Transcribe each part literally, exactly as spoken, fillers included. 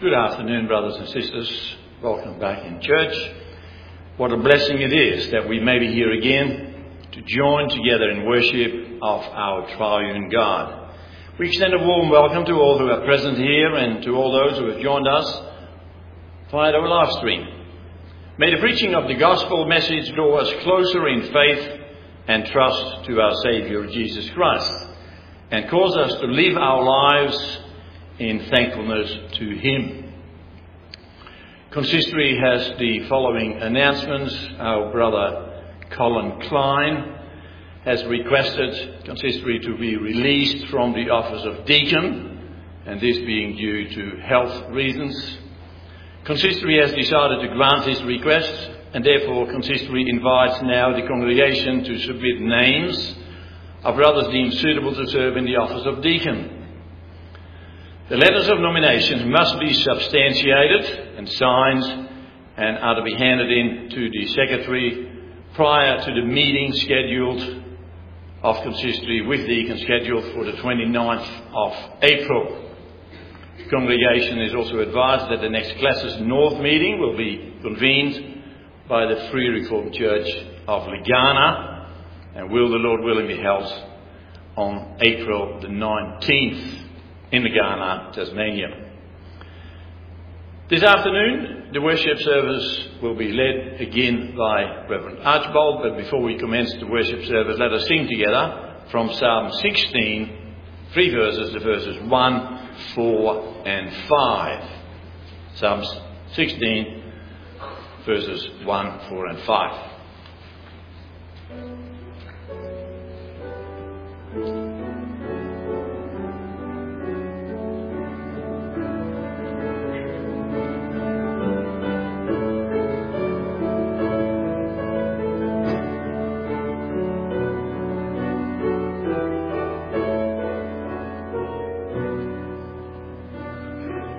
Good afternoon, brothers and sisters. Welcome back in church. What a blessing it is that we may be here again to join together in worship of our triune God. We extend a warm welcome to all who are present here and to all those who have joined us via our live stream. May the preaching of the gospel message draw us closer in faith and trust to our Saviour Jesus Christ, and cause us to live our lives in thankfulness to Him. Consistory has the following announcements. Our brother Colin Klein has requested Consistory to be released from the office of deacon, and this being due to health reasons. Consistory has decided to grant his request, and therefore Consistory invites now the congregation to submit names of brothers deemed suitable to serve in the office of deacon. The letters of nomination must be substantiated and signed and are to be handed in to the secretary prior to the meeting scheduled of Consistory with deacon scheduled for the twenty-ninth of April. The congregation is also advised that the next Classes North meeting will be convened by the Free Reformed Church of Legana, and will, the Lord willing, be held on April the nineteenth. in Legana, Tasmania. This afternoon, the worship service will be led again by Reverend Archibald, but before we commence the worship service, let us sing together from Psalm sixteen, three verses, the verses one, four and five. Psalm sixteen, verses one, four and five.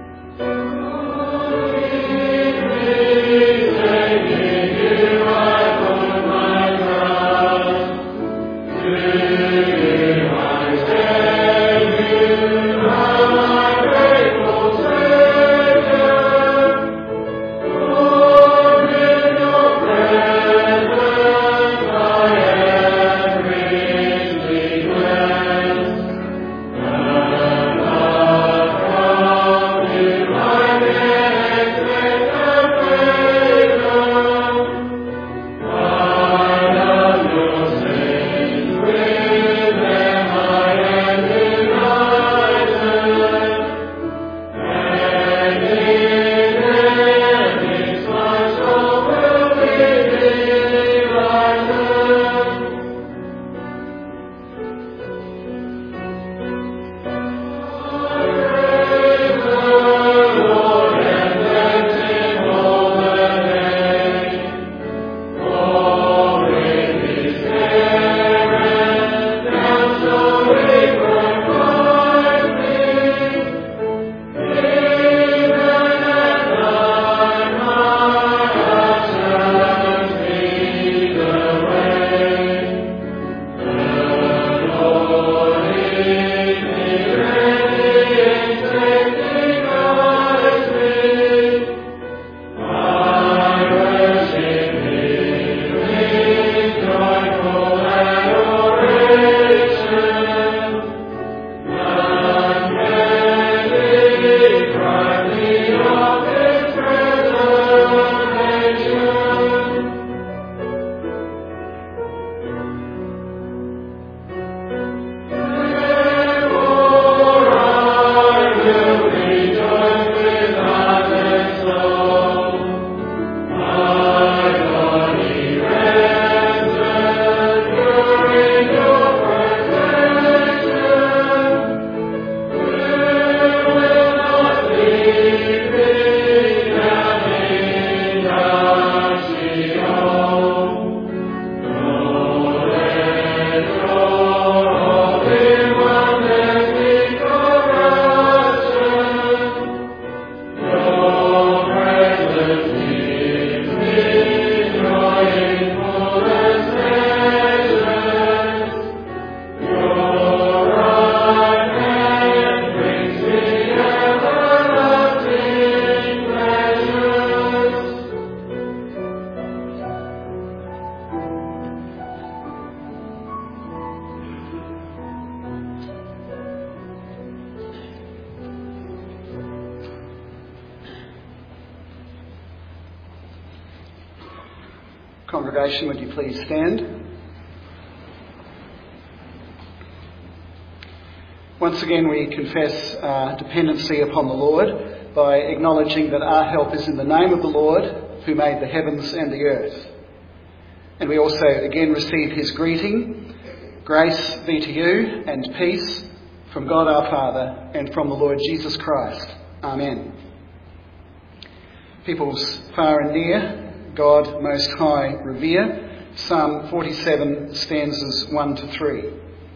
Thank you. Congregation, would you please stand? Once again, we confess our dependency upon the Lord by acknowledging that our help is in the name of the Lord, who made the heavens and the earth. And we also again receive his greeting. Grace be to you and peace from God our Father and from the Lord Jesus Christ. Amen. Peoples far and near, God most high revere. Psalm forty-seven, stanzas one to three.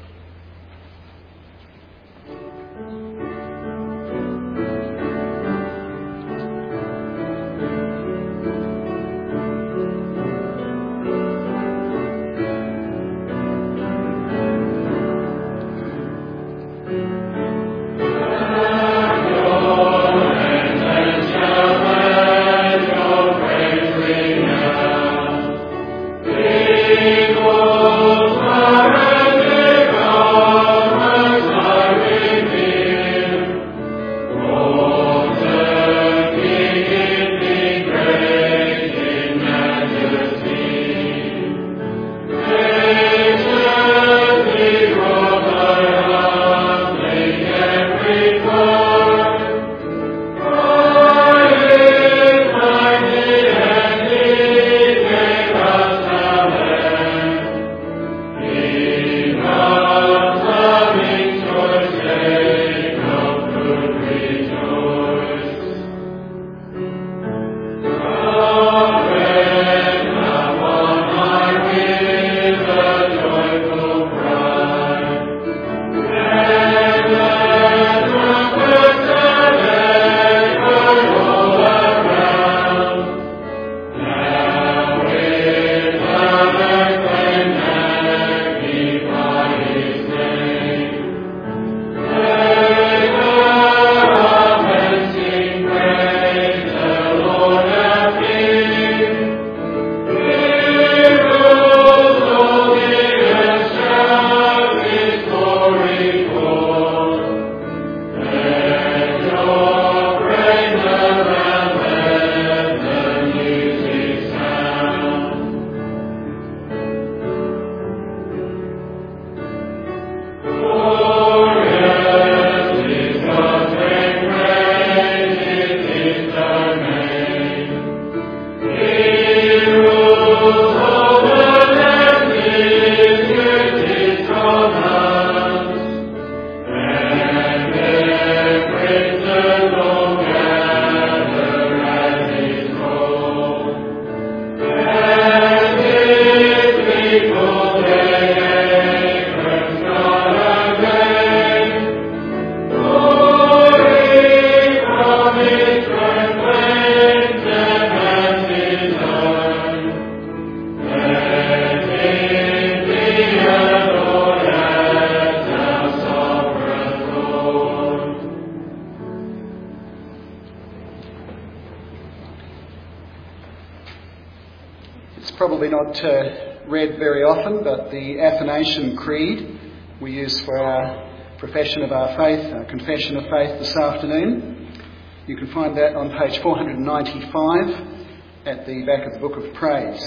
Probably not uh, read very often, but the Athanasian Creed we use for our profession of our faith, our confession of faith this afternoon. You can find that on page four hundred ninety-five at the back of the Book of Praise.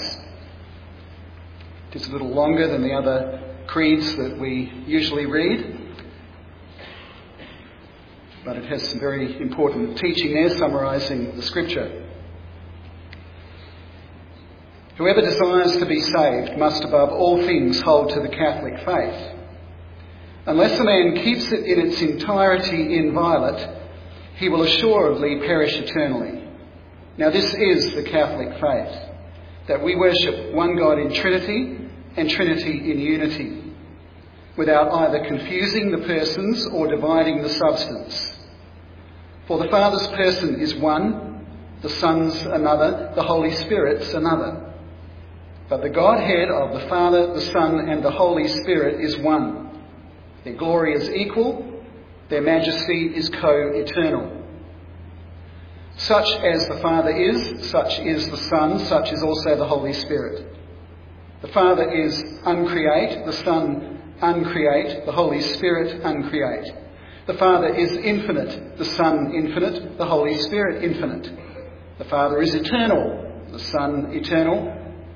It is a little longer than the other creeds that we usually read, but it has some very important teaching there summarising the Scripture. Whoever desires to be saved must above all things hold to the Catholic faith. Unless a man keeps it in its entirety inviolate, he will assuredly perish eternally. Now this is the Catholic faith, that we worship one God in Trinity and Trinity in unity, without either confusing the persons or dividing the substance. For the Father's person is one, the Son's another, the Holy Spirit's another. But the Godhead of the Father, the Son and the Holy Spirit is one. Their glory is equal, their majesty is co-eternal. Such as the Father is, such is the Son, such is also the Holy Spirit. The Father is uncreate, the Son uncreate, the Holy Spirit uncreate. The Father is infinite, the Son infinite, the Holy Spirit infinite. The Father is eternal, the Son eternal,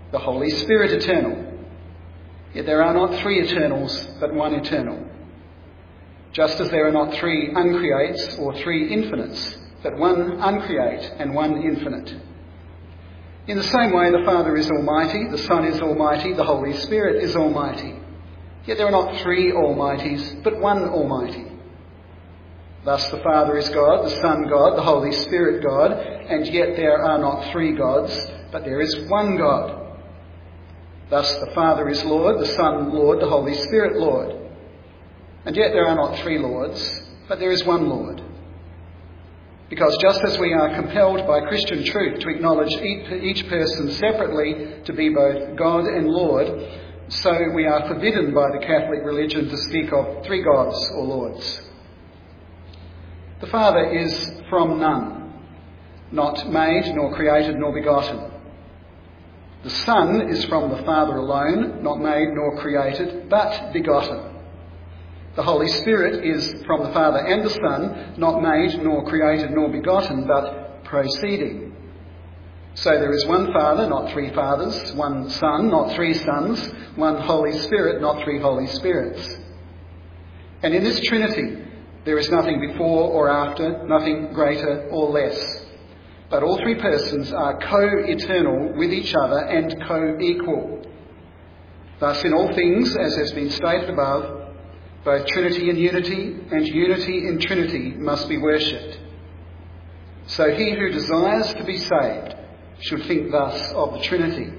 the Holy Spirit eternal. Yet there are not three eternals, but one eternal. Just as there are not three uncreates or three infinites, but one uncreate and one infinite. In the same way, the Father is almighty, the Son is almighty, the Holy Spirit is almighty. Yet there are not three almighties, but one almighty. Thus the Father is God, the Son God, the Holy Spirit God, and yet there are not three gods, but there is one God. Thus the Father is Lord, the Son Lord, the Holy Spirit Lord. And yet there are not three Lords, but there is one Lord. Because just as we are compelled by Christian truth to acknowledge each person separately to be both God and Lord, so we are forbidden by the Catholic religion to speak of three gods or lords. The Father is from none, not made, nor created, nor begotten. The Son is from the Father alone, not made nor created, but begotten. The Holy Spirit is from the Father and the Son, not made nor created nor begotten, but proceeding. So there is one Father, not three fathers, one Son, not three sons, one Holy Spirit, not three Holy Spirits. And in this Trinity, there is nothing before or after, nothing greater or less. But all three persons are co-eternal with each other and co-equal. Thus, in all things, as has been stated above, both Trinity in unity and unity in Trinity must be worshipped. So he who desires to be saved should think thus of the Trinity.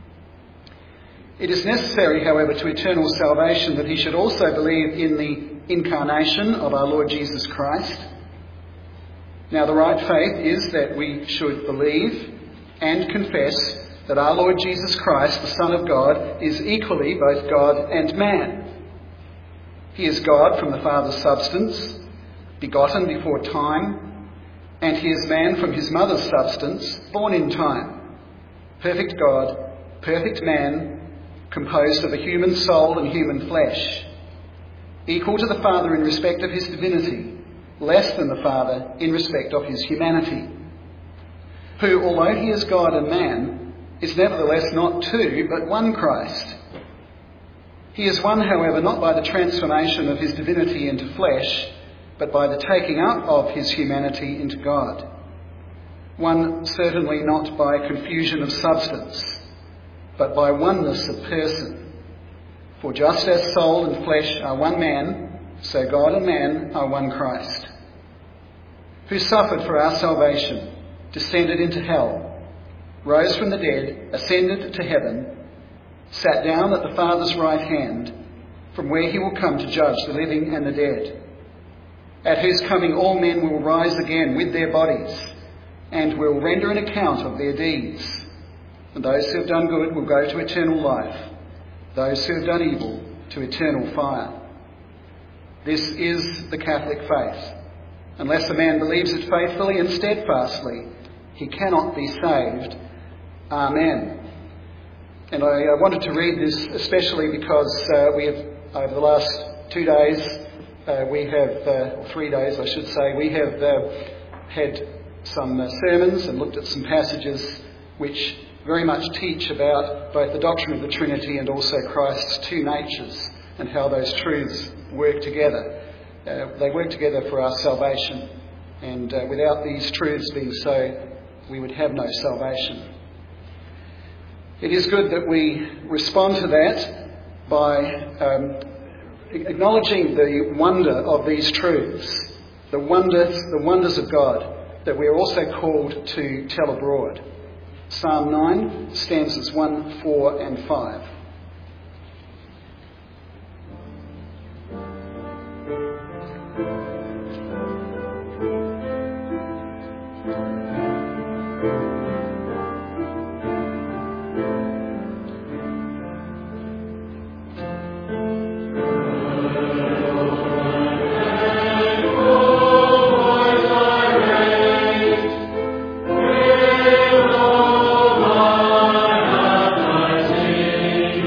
It is necessary, however, to eternal salvation that he should also believe in the incarnation of our Lord Jesus Christ. Now, the right faith is that we should believe and confess that our Lord Jesus Christ, the Son of God, is equally both God and man. He is God from the Father's substance, begotten before time, and he is man from his mother's substance, born in time. Perfect God, perfect man, composed of a human soul and human flesh, equal to the Father in respect of his divinity, less than the Father in respect of his humanity, who, although he is God and man, is nevertheless not two, but one Christ. He is one, however, not by the transformation of his divinity into flesh, but by the taking up of his humanity into God. One certainly not by confusion of substance, but by oneness of person. For just as soul and flesh are one man, so God and man are one Christ, who suffered for our salvation, descended into hell, rose from the dead, ascended to heaven, sat down at the Father's right hand, from where he will come to judge the living and the dead, at whose coming all men will rise again with their bodies, and will render an account of their deeds. And those who have done good will go to eternal life, those who have done evil to eternal fire. This is the Catholic faith. Unless a man believes it faithfully and steadfastly, he cannot be saved. Amen. And I uh, wanted to read this especially because uh, we have, over the last two days, uh, we have, uh, or three days I should say, we have uh, had some uh, sermons and looked at some passages which very much teach about both the doctrine of the Trinity and also Christ's two natures and how those truths work together. Uh, they work together for our salvation, and uh, without these truths being so, we would have no salvation. It is good that we respond to that by um, acknowledging the wonder of these truths, the wonders, the wonders of God that we are also called to tell abroad. Psalm nine, stanzas one, four and five. Thank you.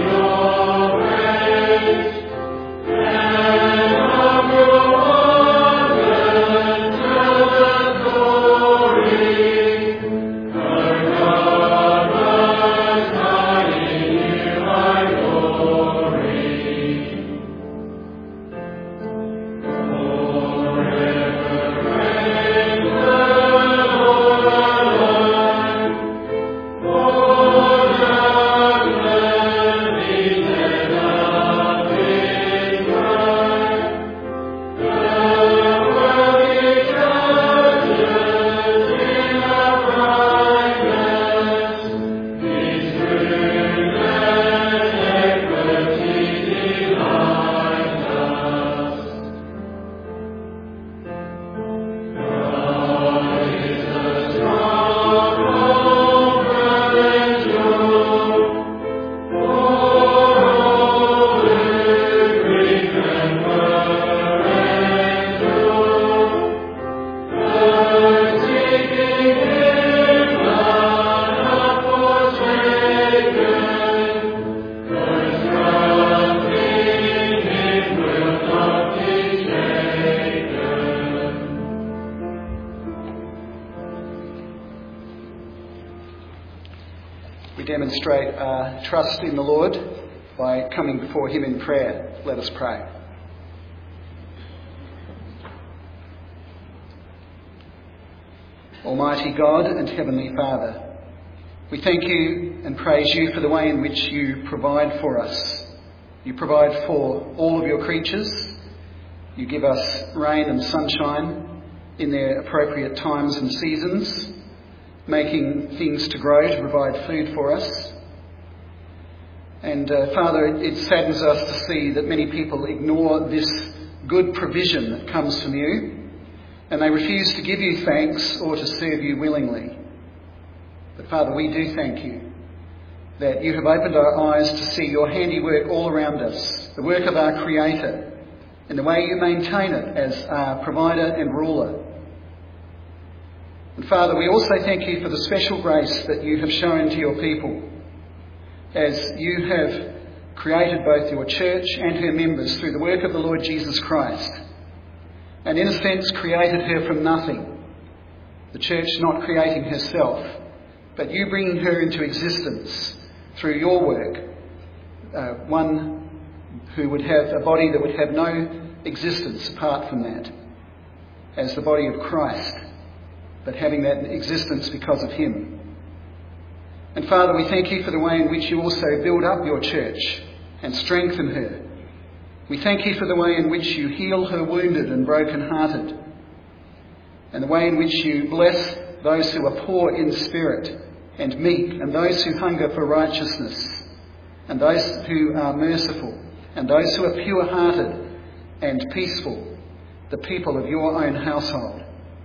demonstrate our trust in the Lord by coming before him in prayer. Let us pray. Almighty God and Heavenly Father, we thank you and praise you for the way in which you provide for us. You provide for all of your creatures. You give us rain and sunshine in their appropriate times and seasons, making things to grow to provide food for us. And uh, Father, it saddens us to see that many people ignore this good provision that comes from you, and they refuse to give you thanks or to serve you willingly. But Father, we do thank you that you have opened our eyes to see your handiwork all around us, the work of our Creator, and the way you maintain it as our provider and ruler. And Father, we also thank you for the special grace that you have shown to your people as you have created both your church and her members through the work of the Lord Jesus Christ, and in a sense created her from nothing, the church not creating herself, but you bringing her into existence through your work, uh, one who would have a body that would have no existence apart from that, as the body of Christ, but having that existence because of him. And Father, we thank you for the way in which you also build up your church and strengthen her. We thank you for the way in which you heal her wounded and broken-hearted, and the way in which you bless those who are poor in spirit and meek, and those who hunger for righteousness, and those who are merciful, and those who are pure-hearted and peaceful, the people of your own household.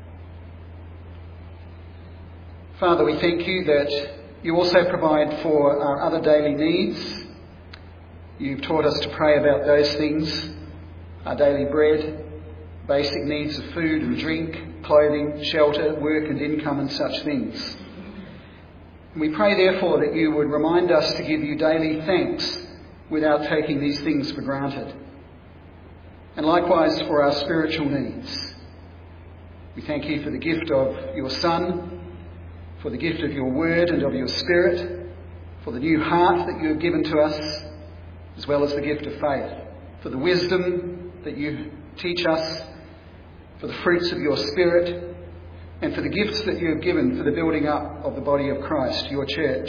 Father, we thank you that you also provide for our other daily needs. You've taught us to pray about those things, our daily bread, basic needs of food and drink, clothing, shelter, work and income and such things. And we pray therefore that you would remind us to give you daily thanks without taking these things for granted. And likewise for our spiritual needs. We thank you for the gift of your Son, for the gift of your word and of your Spirit, for the new heart that you have given to us, as well as the gift of faith, for the wisdom that you teach us, for the fruits of your Spirit, and for the gifts that you have given for the building up of the body of Christ, your church.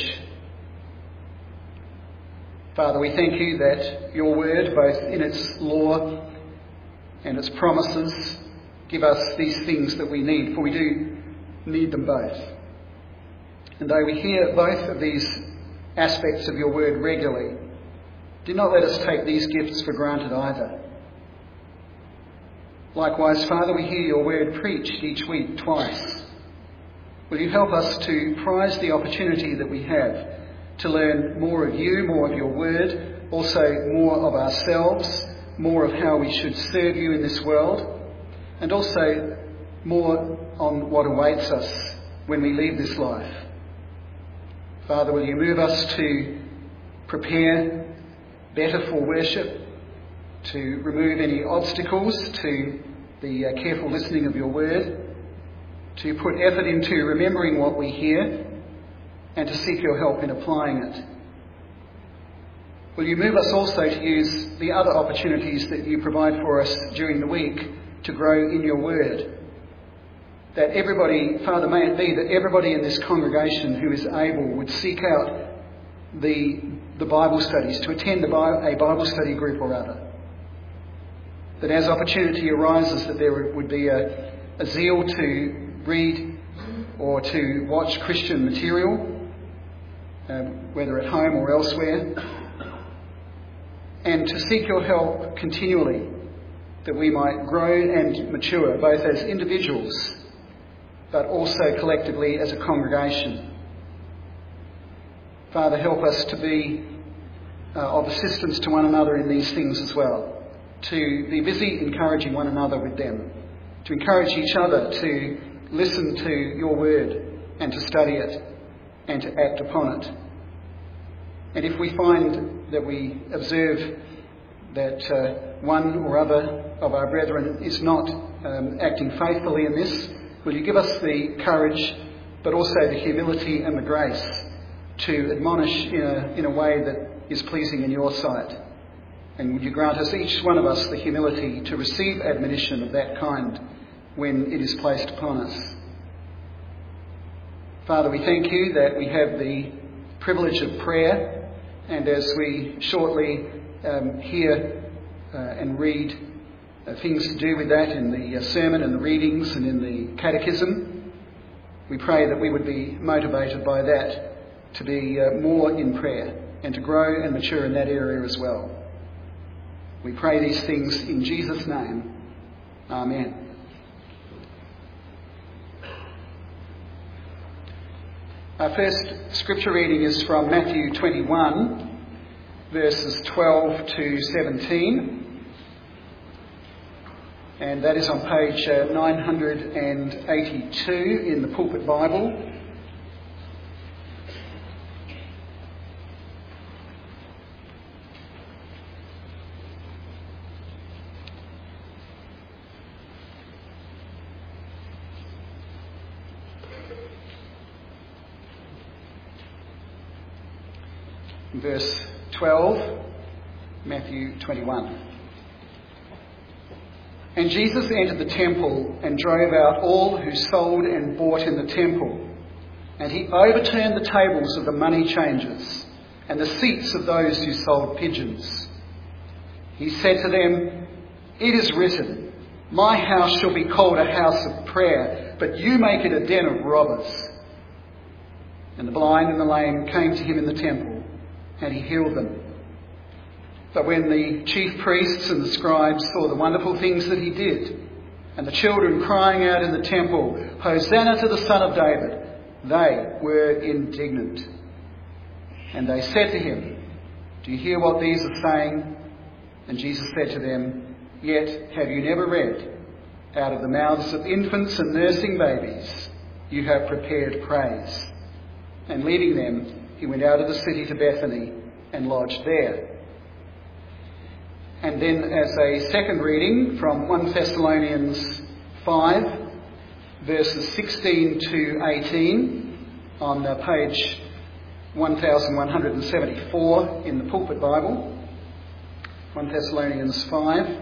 Father, we thank you that your word, both in its law and its promises, give us these things that we need, for we do need them both. And though we hear both of these aspects of your word regularly, do not let us take these gifts for granted either. Likewise, Father, we hear your word preached each week twice. Will you help us to prize the opportunity that we have to learn more of you, more of your word, also more of ourselves, more of how we should serve you in this world, and also more on what awaits us when we leave this life. Father, will you move us to prepare better for worship, to remove any obstacles to the uh, careful listening of your word, to put effort into remembering what we hear, and to seek your help in applying it. Will you move us also to use the other opportunities that you provide for us during the week to grow in your word? That everybody, Father, may it be that everybody in this congregation who is able would seek out the, the Bible studies, to attend a Bible study group or other. That as opportunity arises, that there would be a, a zeal to read or to watch Christian material, um, whether at home or elsewhere, and to seek your help continually, that we might grow and mature, both as individuals, but also collectively as a congregation. Father, help us to be uh, of assistance to one another in these things as well, to be busy encouraging one another with them, to encourage each other to listen to your word and to study it and to act upon it. And if we find that we observe that uh, one or other of our brethren is not um, acting faithfully in this, will you give us the courage, but also the humility and the grace to admonish in a, in a way that is pleasing in your sight. And would you grant us, each one of us, the humility to receive admonition of that kind when it is placed upon us. Father, we thank you that we have the privilege of prayer, and as we shortly um, hear uh, and read uh, things to do with that in the uh, sermon and the readings and in the catechism, we pray that we would be motivated by that to be uh, more in prayer and to grow and mature in that area as well. We pray these things in Jesus' name. Amen. Our first scripture reading is from Matthew twenty-one, verses twelve to seventeen. And that is on page uh, nine hundred eighty-two in the Pulpit Bible. Verse twelve, Matthew twenty-one. And Jesus entered the temple and drove out all who sold and bought in the temple. And he overturned the tables of the money changers and the seats of those who sold pigeons. He said to them, "It is written, my house shall be called a house of prayer, but you make it a den of robbers." And the blind and the lame came to him in the temple, and he healed them. But when the chief priests and the scribes saw the wonderful things that he did, and the children crying out in the temple, "Hosanna to the Son of David," they were indignant. And they said to him, "Do you hear what these are saying?" And Jesus said to them, "Yet have you never read, out of the mouths of infants and nursing babies you have prepared praise?" And leaving them, he went out of the city to Bethany and lodged there. And then as a second reading from First Thessalonians five, verses sixteen to eighteen, on page one thousand one hundred seventy-four in the Pulpit Bible. First Thessalonians five.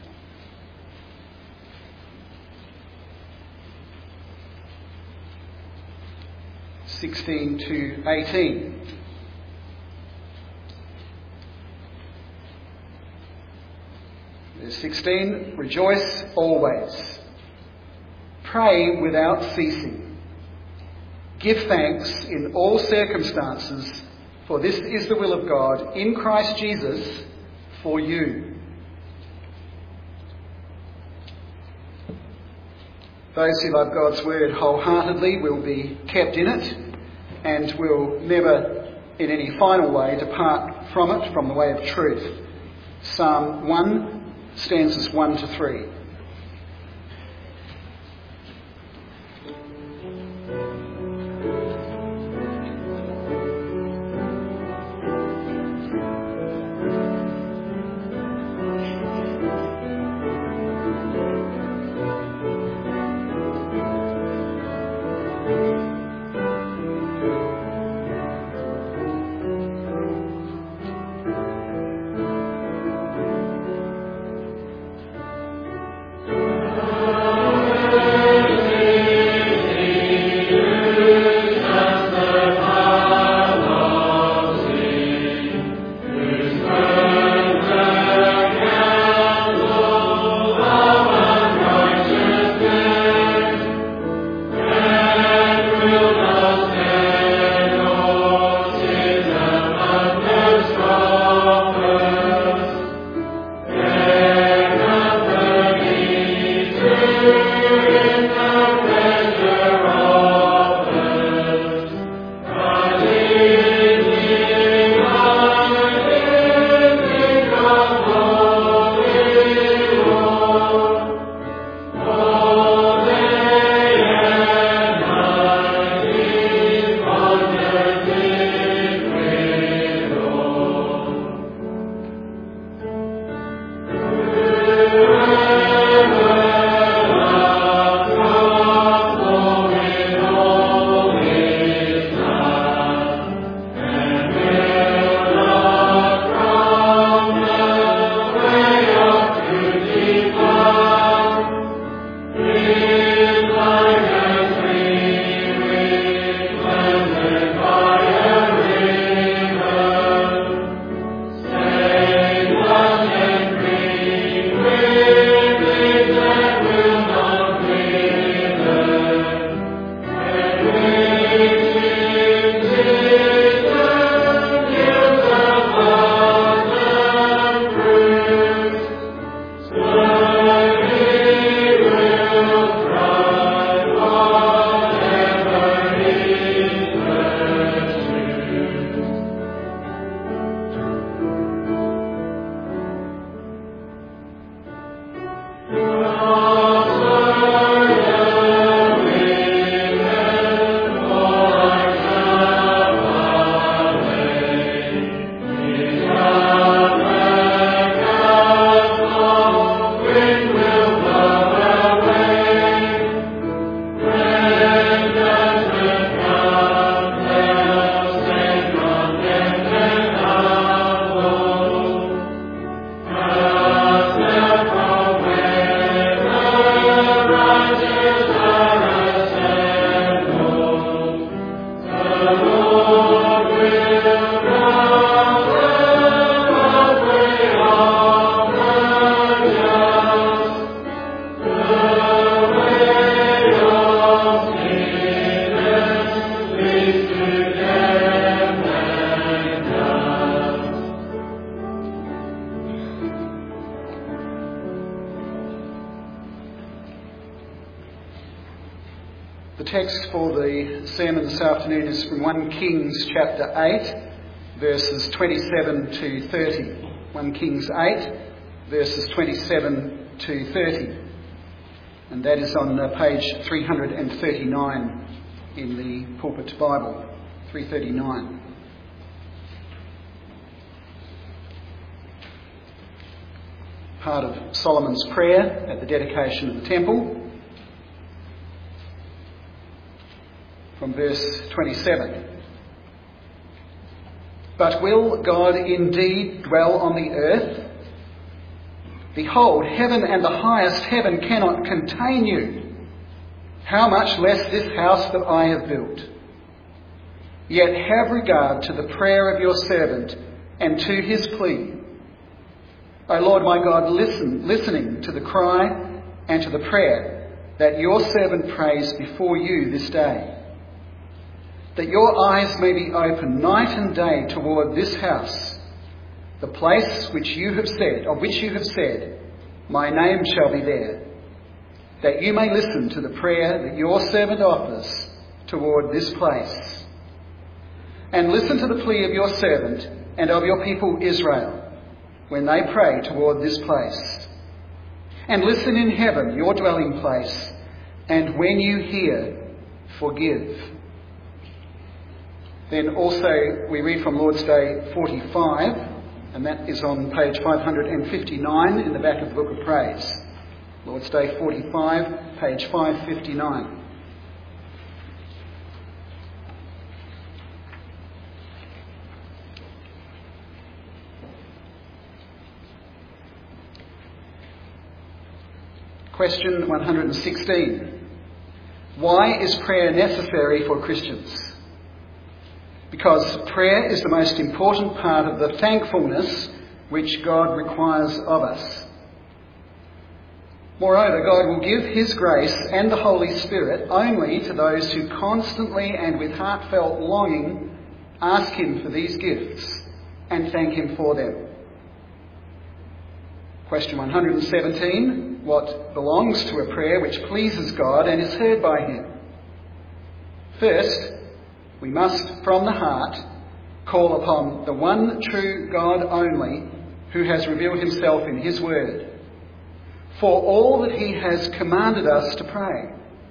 sixteen to eighteen. Verse sixteen, "Rejoice always. Pray without ceasing. Give thanks in all circumstances, for this is the will of God in Christ Jesus for you." Those who love God's word wholeheartedly will be kept in it and will never in any final way depart from it, from the way of truth. Psalm one, stanzas one to three. The text for the sermon this afternoon is from First Kings chapter eight, verses twenty-seven to thirty. First Kings eight, verses twenty-seven to thirty. And that is on uh, page three thirty-nine in the Pulpit Bible, three thirty-nine. Part of Solomon's prayer at the dedication of the temple. From verse twenty-seven. But will God indeed dwell on the earth? Behold, heaven and the highest heaven cannot contain you. How much less this house that I have built? Yet have regard to the prayer of your servant and to his plea. O Lord my God, listen, listening to the cry and to the prayer that your servant prays before you this day. That your eyes may be open night and day toward this house, the place which you have said, of which you have said, my name shall be there, that you may listen to the prayer that your servant offers toward this place. And listen to the plea of your servant and of your people Israel, when they pray toward this place. And listen in heaven, your dwelling place, and when you hear, forgive. Then also we read from Lord's Day forty-five, and that is on page five fifty-nine in the back of the Book of Praise. Lord's Day forty-five, page five fifty-nine. Question one hundred sixteen. Why is prayer necessary for Christians? Because prayer is the most important part of the thankfulness which God requires of us. Moreover, God will give his grace and the Holy Spirit only to those who constantly and with heartfelt longing ask him for these gifts and thank him for them. Question one hundred seventeen. What belongs to a prayer which pleases God and is heard by him? First, we must, from the heart, call upon the one true God only, who has revealed himself in his word, for all that he has commanded us to pray.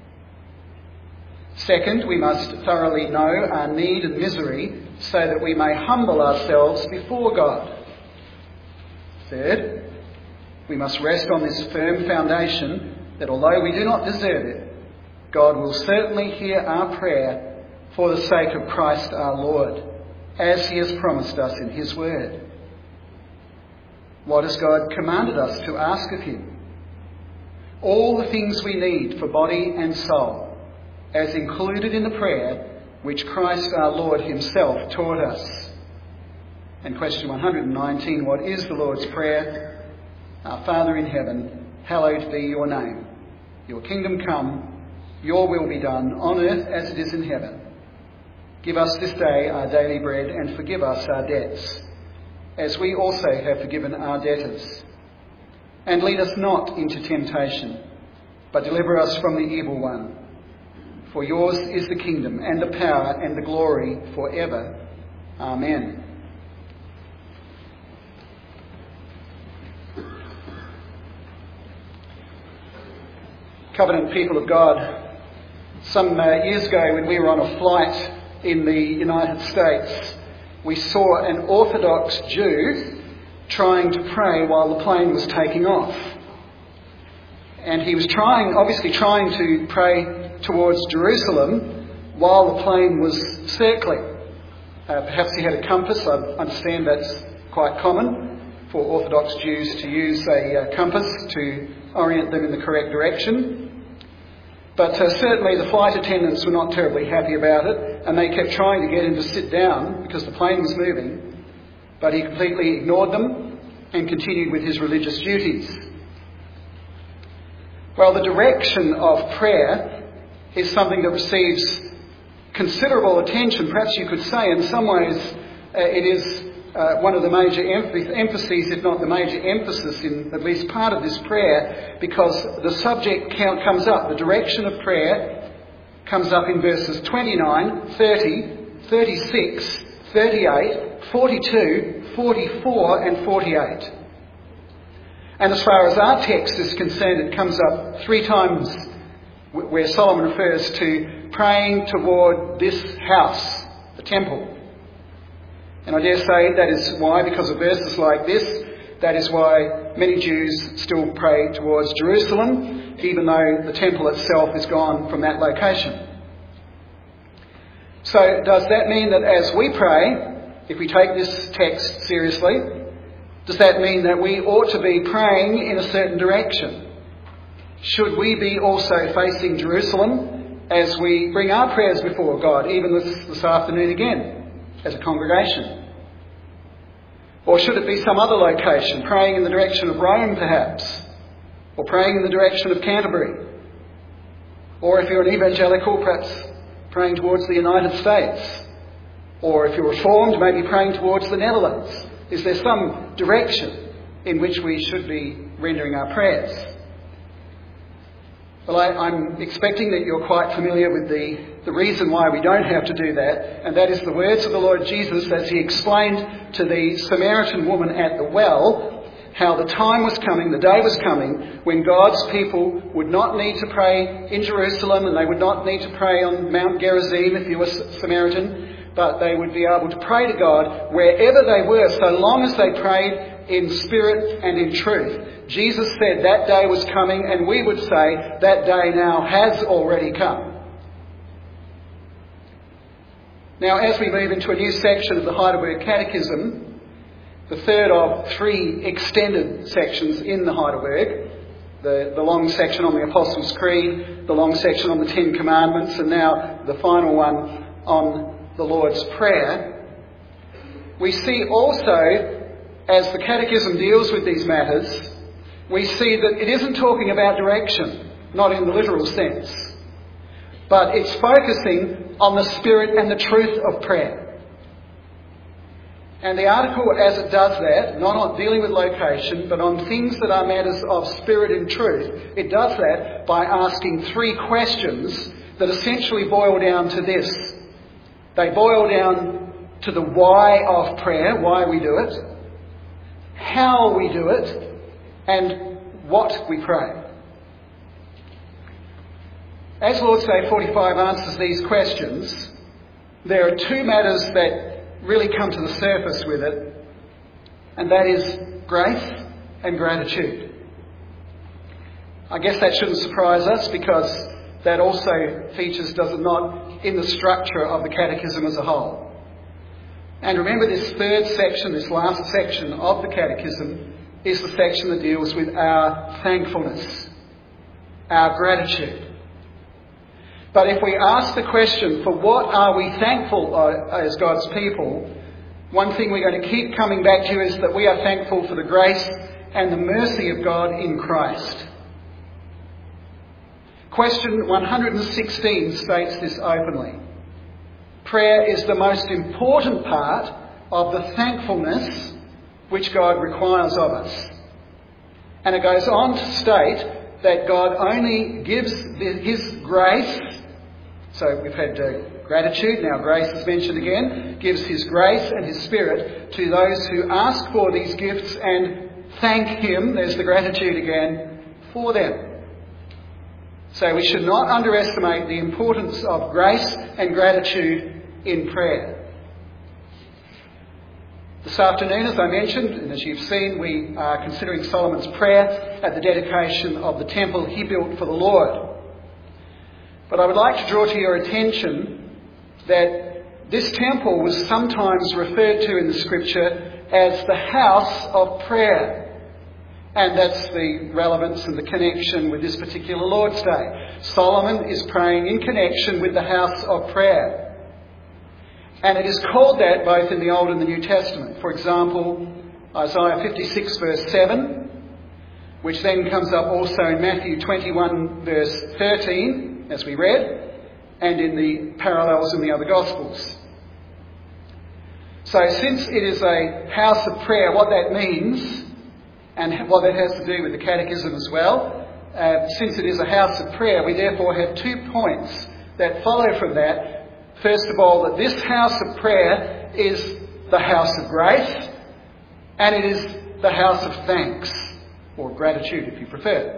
Second, we must thoroughly know our need and misery so that we may humble ourselves before God. Third, we must rest on this firm foundation that although we do not deserve it, God will certainly hear our prayer for the sake of Christ our Lord, as he has promised us in his word. What has God commanded us to ask of him? All the things we need for body and soul, as included in the prayer which Christ our Lord himself taught us. And question one hundred nineteen, what is the Lord's Prayer? Our Father in heaven, hallowed be your name. Your kingdom come, your will be done on earth as it is in heaven. Give us this day our daily bread and forgive us our debts, as we also have forgiven our debtors. And lead us not into temptation, but deliver us from the evil one. For yours is the kingdom and the power and the glory forever. Amen. Covenant people of God, some uh, years ago when we were on a flight in the United States, we saw an Orthodox Jew trying to pray while the plane was taking off. And he was trying, obviously trying to pray towards Jerusalem while the plane was circling. Uh, perhaps he had a compass. I understand that's quite common for Orthodox Jews to use a uh, compass to orient them in the correct direction. But uh, certainly the flight attendants were not terribly happy about it, and they kept trying to get him to sit down because the plane was moving, but he completely ignored them and continued with his religious duties. Well, the direction of prayer is something that receives considerable attention. Perhaps you could say in some ways uh, it is uh, one of the major emphases, if not the major emphasis in at least part of this prayer, because the subject count comes up, the direction of prayer, comes up in verses twenty-nine, thirty, thirty-six, thirty-eight, forty-two, forty-four and forty-eight. And as far as our text is concerned, it comes up three times where Solomon refers to praying toward this house, the temple. And I dare say that is why, because of verses like this, that is why many Jews still pray towards Jerusalem, even though the temple itself is gone from that location. So does that mean that as we pray, if we take this text seriously, does that mean that we ought to be praying in a certain direction? Should we be also facing Jerusalem as we bring our prayers before God, even this, this afternoon again, as a congregation? Or should it be some other location, praying in the direction of Rome perhaps, or praying in the direction of Canterbury? Or if you're an evangelical, perhaps praying towards the United States? Or if you're Reformed, maybe praying towards the Netherlands? Is there some direction in which we should be rendering our prayers? Well, I, I'm expecting that you're quite familiar with the, the reason why we don't have to do that, and that is the words of the Lord Jesus as he explained to the Samaritan woman at the well how the time was coming, the day was coming, when God's people would not need to pray in Jerusalem, and they would not need to pray on Mount Gerizim if you were Samaritan, but they would be able to pray to God wherever they were, so long as they prayed in spirit and in truth. Jesus said that day was coming, and we would say that day now has already come. Now, as we move into a new section of the Heidelberg Catechism, the third of three extended sections in the Heidelberg, the, the long section on the Apostles' Creed, the long section on the Ten Commandments, and now the final one on the Lord's Prayer, we see also, as the Catechism deals with these matters, we see that it isn't talking about direction, not in the literal sense, but it's focusing on the spirit and the truth of prayer. And the article, as it does that, not on dealing with location, but on things that are matters of spirit and truth, it does that by asking three questions that essentially boil down to this. They boil down to the why of prayer, why we do it, how we do it, and what we pray. As Lord's Day forty-five answers these questions, there are two matters that really come to the surface with it, and that is grace and gratitude. I guess that shouldn't surprise us, because that also features, does it not, in the structure of the Catechism as a whole. And remember, this third section, this last section of the Catechism, is the section that deals with our thankfulness, our gratitude. But if we ask the question, for what are we thankful as God's people, one thing we're going to keep coming back to is that we are thankful for the grace and the mercy of God in Christ. Question one hundred sixteen states this openly. Prayer is the most important part of the thankfulness which God requires of us. And it goes on to state that God only gives his grace, so we've had uh, gratitude, now grace is mentioned again, gives his grace and his Spirit to those who ask for these gifts and thank him, there's the gratitude again, for them. So we should not underestimate the importance of grace and gratitude in prayer. This afternoon, as I mentioned, and as you've seen, we are considering Solomon's prayer at the dedication of the temple he built for the Lord. But I would like to draw to your attention that this temple was sometimes referred to in the Scripture as the house of prayer. And that's the relevance and the connection with this particular Lord's Day. Solomon is praying in connection with the house of prayer. And it is called that both in the Old and the New Testament. For example, Isaiah fifty-six verse seven, which then comes up also in Matthew twenty-one verse thirteen, as we read, and in the parallels in the other Gospels. So since it is a house of prayer, what that means, and what that has to do with the Catechism as well, uh, since it is a house of prayer, we therefore have two points that follow from that. First of all, that this house of prayer is the house of grace, and it is the house of thanks, or gratitude if you prefer.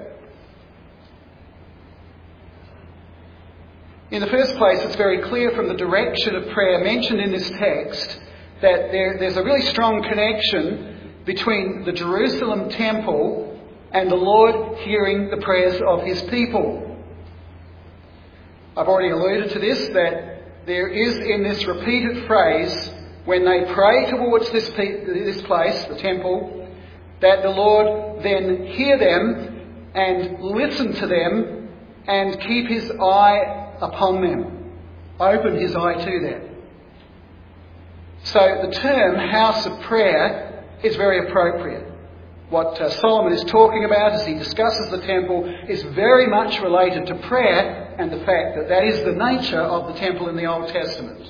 In the first place, it's very clear from the direction of prayer mentioned in this text that there, there's a really strong connection between the Jerusalem temple and the Lord hearing the prayers of his people. I've already alluded to this, that there is in this repeated phrase, when they pray towards this, pe- this place, the temple, that the Lord then hear them and listen to them and keep his eye upon them, open his eye to them. So the term house of prayer is very appropriate. What uh, Solomon is talking about as he discusses the temple is very much related to prayer and the fact that that is the nature of the temple in the Old Testament.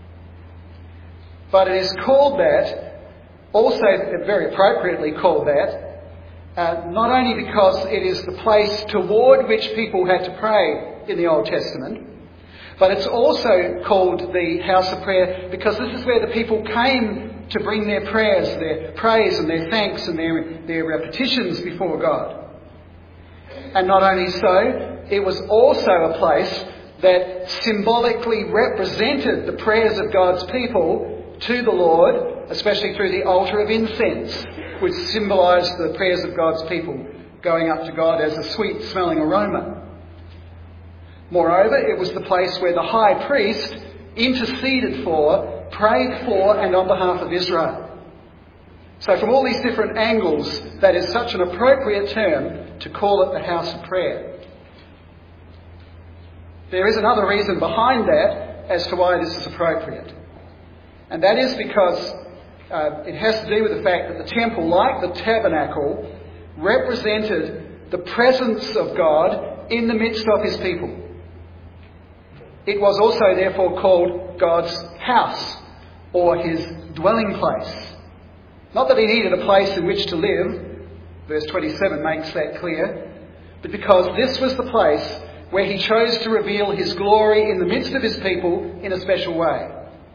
But it is called that, also very appropriately called that, uh, not only because it is the place toward which people had to pray in the Old Testament, but it's also called the house of prayer because this is where the people came to bring their prayers, their praise and their thanks and their, their petitions before God. And not only so, it was also a place that symbolically represented the prayers of God's people to the Lord, especially through the altar of incense, which symbolised the prayers of God's people going up to God as a sweet-smelling aroma. Moreover, it was the place where the high priest interceded for, prayed for, and on behalf of Israel. So from all these different angles, that is such an appropriate term to call it the house of prayer. There is another reason behind that as to why this is appropriate. And that is because uh, it has to do with the fact that the temple, like the tabernacle, represented the presence of God in the midst of his people. It was also therefore called God's house, or his dwelling place. Not that he needed a place in which to live, verse twenty-seven makes that clear, but because this was the place where he chose to reveal his glory in the midst of his people in a special way.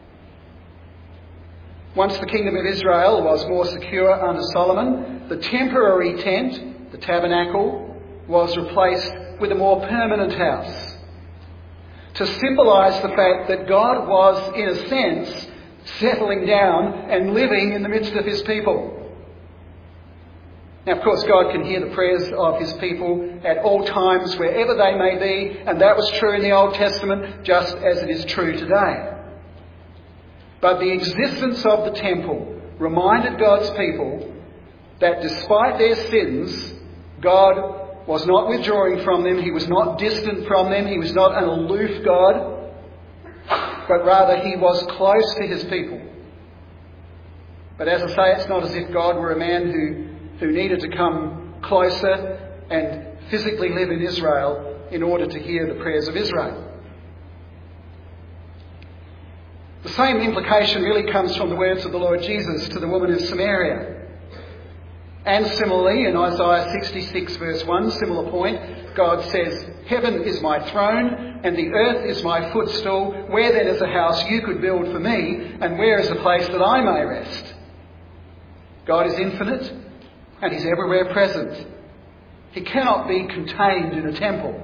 Once the kingdom of Israel was more secure under Solomon, the temporary tent, the tabernacle, was replaced with a more permanent house, to symbolise the fact that God was, in a sense, settling down and living in the midst of his people. Now, of course, God can hear the prayers of his people at all times, wherever they may be, and that was true in the Old Testament, just as it is true today. But the existence of the temple reminded God's people that despite their sins, God was not withdrawing from them, he was not distant from them, he was not an aloof God, but rather he was close to his people. But as I say, it's not as if God were a man who, who needed to come closer and physically live in Israel in order to hear the prayers of Israel. The same implication really comes from the words of the Lord Jesus to the woman of Samaria. And similarly, in Isaiah sixty-six verse one, similar point, God says, "Heaven is my throne, and the earth is my footstool. Where then is a house you could build for me, and where is a place that I may rest?" God is infinite, and he's everywhere present. He cannot be contained in a temple.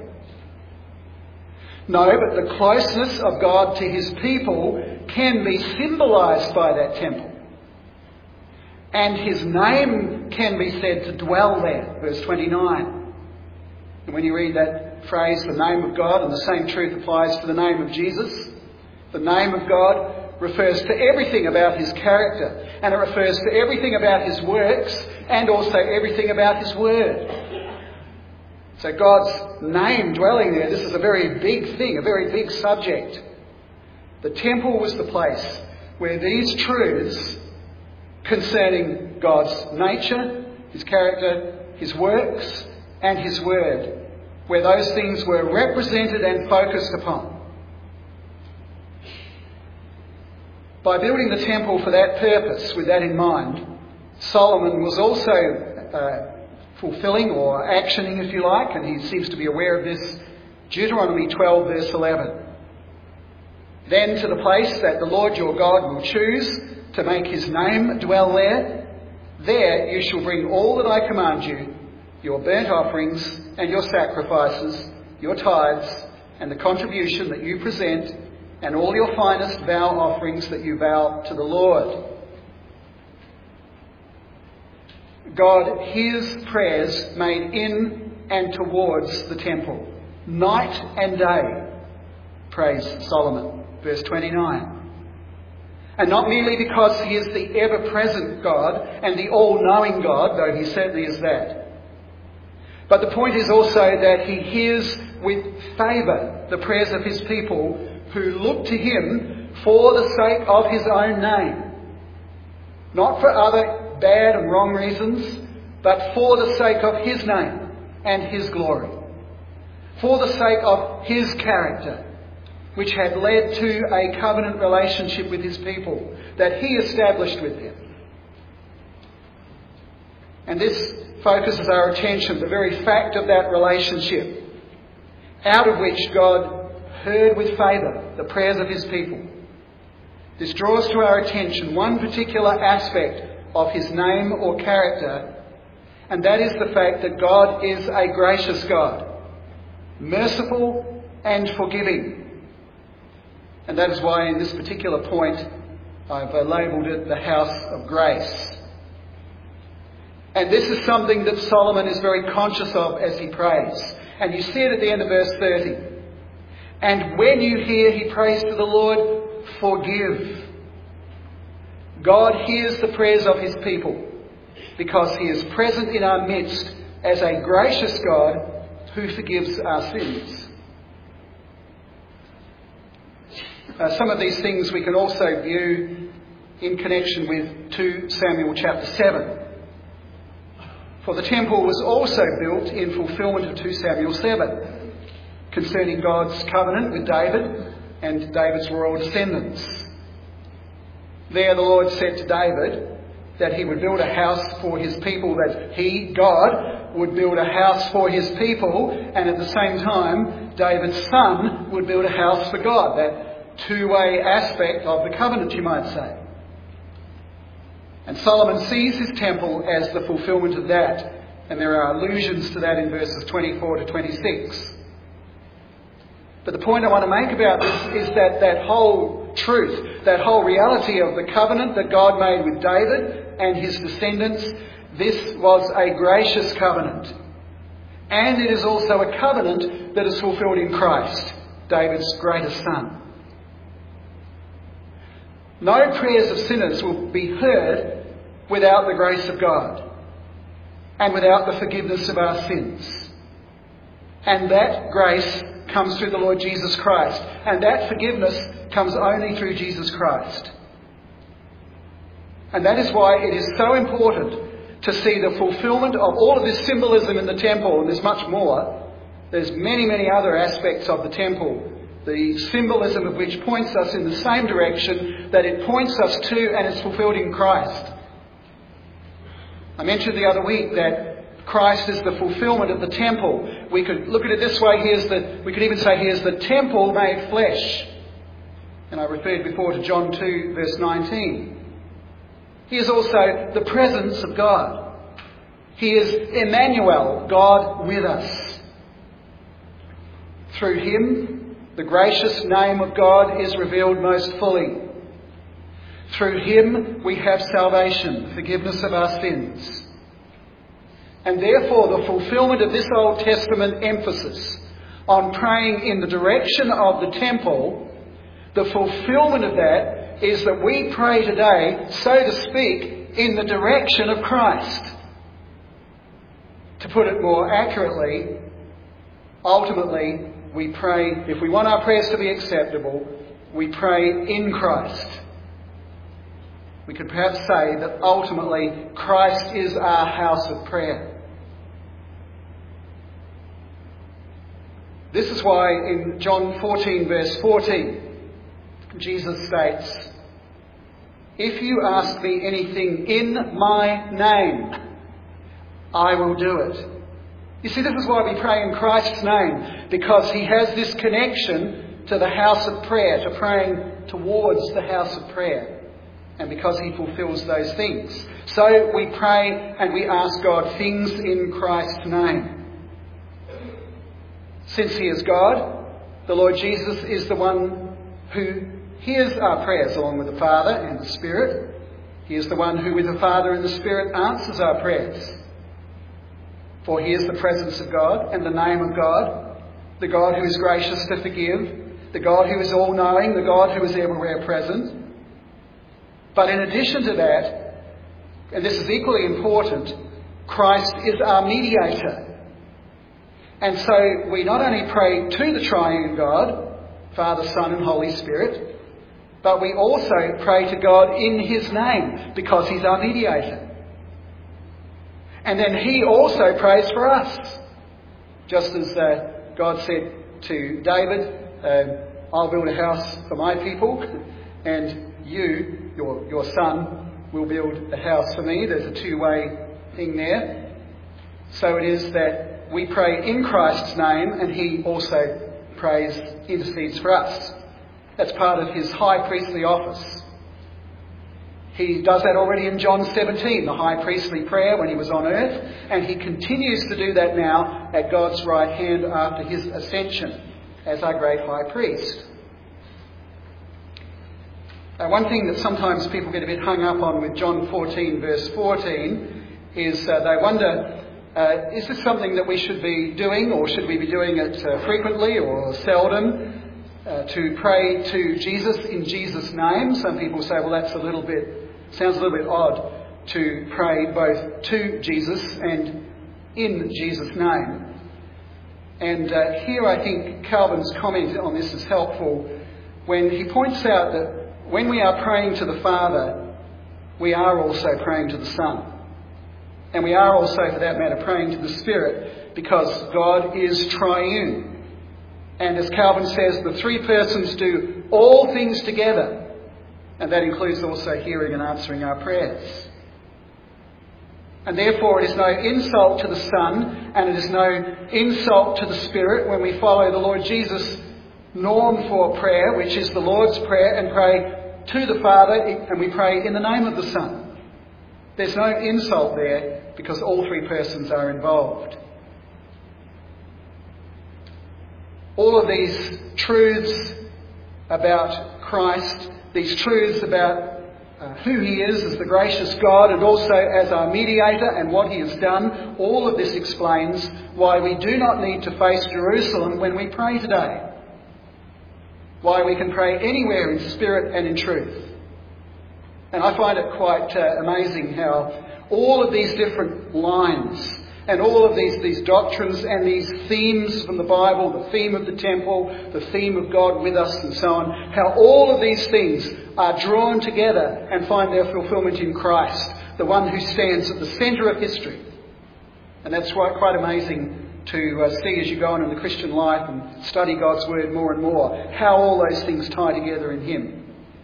No, but the closeness of God to his people can be symbolised by that temple. And his name can be said to dwell there, verse twenty-nine. And when you read that phrase, the name of God, and the same truth applies to the name of Jesus, the name of God refers to everything about his character, and it refers to everything about his works, and also everything about his word. So God's name dwelling there, this is a very big thing, a very big subject. The temple was the place where these truths concerning God's nature, his character, his works, and his word, where those things were represented and focused upon. By building the temple for that purpose, with that in mind, Solomon was also uh, fulfilling or actioning, if you like, and he seems to be aware of this, Deuteronomy twelve verse eleven. Then to the place that the Lord your God will choose to make his name dwell there, there you shall bring all that I command you, your burnt offerings and your sacrifices, your tithes and the contribution that you present, and all your finest vow offerings that you vow to the Lord. God hears prayers made in and towards the temple, night and day, prays Solomon, verse twenty-nine. And not merely because he is the ever-present God and the all-knowing God, though he certainly is that. But the point is also that he hears with favour the prayers of his people who look to him for the sake of his own name. Not for other bad and wrong reasons, but for the sake of his name and his glory. For the sake of his character, which had led to a covenant relationship with his people that he established with them. And this focuses our attention, the very fact of that relationship, out of which God heard with favour the prayers of his people. This draws to our attention one particular aspect of his name or character, and that is the fact that God is a gracious God, merciful and forgiving. And that is why in this particular point I've uh, labelled it the house of grace. And this is something that Solomon is very conscious of as he prays. And you see it at the end of verse thirty. And when you hear he prays to the Lord, forgive. God hears the prayers of his people because he is present in our midst as a gracious God who forgives our sins. Uh, some of these things we can also view in connection with two Samuel chapter seven. For the temple was also built in fulfilment of two Samuel seven, concerning God's covenant with David and David's royal descendants. There the Lord said to David that he would build a house for his people, that he, God, would build a house for his people, and at the same time David's son would build a house for God. That two-way aspect of the covenant, you might say. And Solomon sees his temple as the fulfilment of that, and there are allusions to that in verses twenty-four to twenty-six. But the point I want to make about this is that that whole truth, that whole reality of the covenant that God made with David and his descendants, this was a gracious covenant. And it is also a covenant that is fulfilled in Christ, David's greatest son. No prayers of sinners will be heard without the grace of God and without the forgiveness of our sins. And that grace comes through the Lord Jesus Christ. And that forgiveness comes only through Jesus Christ. And that is why it is so important to see the fulfilment of all of this symbolism in the temple. And there's much more. There's many, many other aspects of the temple, the symbolism of which points us in the same direction that it points us to, and is fulfilled in Christ. I mentioned the other week that Christ is the fulfilment of the temple. We could look at it this way, he is the, we could even say he is the temple made flesh. And I referred before to John two verse nineteen. He is also the presence of God. He is Emmanuel, God with us. Through him, the gracious name of God is revealed most fully. Through him we have salvation, forgiveness of our sins. And therefore the fulfilment of this Old Testament emphasis on praying in the direction of the temple, the fulfilment of that is that we pray today, so to speak, in the direction of Christ. To put it more accurately, ultimately we pray, if we want our prayers to be acceptable, we pray in Christ. We could perhaps say that ultimately Christ is our house of prayer. This is why in John fourteen verse fourteen, Jesus states, "If you ask me anything in my name, I will do it." You see, this is why we pray in Christ's name, because he has this connection to the house of prayer, to praying towards the house of prayer, and because he fulfills those things. So we pray and we ask God things in Christ's name. Since he is God, the Lord Jesus is the one who hears our prayers along with the Father and the Spirit. He is the one who with the Father and the Spirit answers our prayers. For he is the presence of God and the name of God, the God who is gracious to forgive, the God who is all-knowing, the God who is everywhere present. But in addition to that, and this is equally important, Christ is our mediator. And so we not only pray to the triune God, Father, Son and Holy Spirit, but we also pray to God in his name because he's our mediator. And then he also prays for us. Just as uh, God said to David, uh, I'll build a house for my people, and you, your, your son, will build a house for me. There's a two-way thing there. So it is that we pray in Christ's name, and he also prays, intercedes for us. That's part of his high priestly office. He does that already in John seventeen, the high priestly prayer when he was on earth, and he continues to do that now at God's right hand after his ascension as our great high priest. Uh, one thing that sometimes people get a bit hung up on with John fourteen verse fourteen is uh, they wonder, uh, is this something that we should be doing, or should we be doing it uh, frequently or seldom, uh, to pray to Jesus in Jesus' name? Some people say, well, that's a little bit, sounds a little bit odd to pray both to Jesus and in Jesus' name. And uh, here I think Calvin's comment on this is helpful when he points out that when we are praying to the Father, we are also praying to the Son. And we are also, for that matter, praying to the Spirit, because God is triune. And as Calvin says, the three persons do all things together. And that includes also hearing and answering our prayers. And therefore it is no insult to the Son, and it is no insult to the Spirit when we follow the Lord Jesus' norm for prayer, which is the Lord's Prayer, and pray to the Father, and we pray in the name of the Son. There's no insult there because all three persons are involved. All of these truths about Christ, these truths about Uh, who he is as the gracious God and also as our mediator and what he has done, all of this explains why we do not need to face Jerusalem when we pray today. Why we can pray anywhere in spirit and in truth. And I find it quite uh, amazing how all of these different lines and all of these, these doctrines and these themes from the Bible, the theme of the temple, the theme of God with us and so on, how all of these things are drawn together and find their fulfilment in Christ, the one who stands at the centre of history. And that's quite, quite amazing to uh, see as you go on in the Christian life and study God's Word more and more, how all those things tie together in him.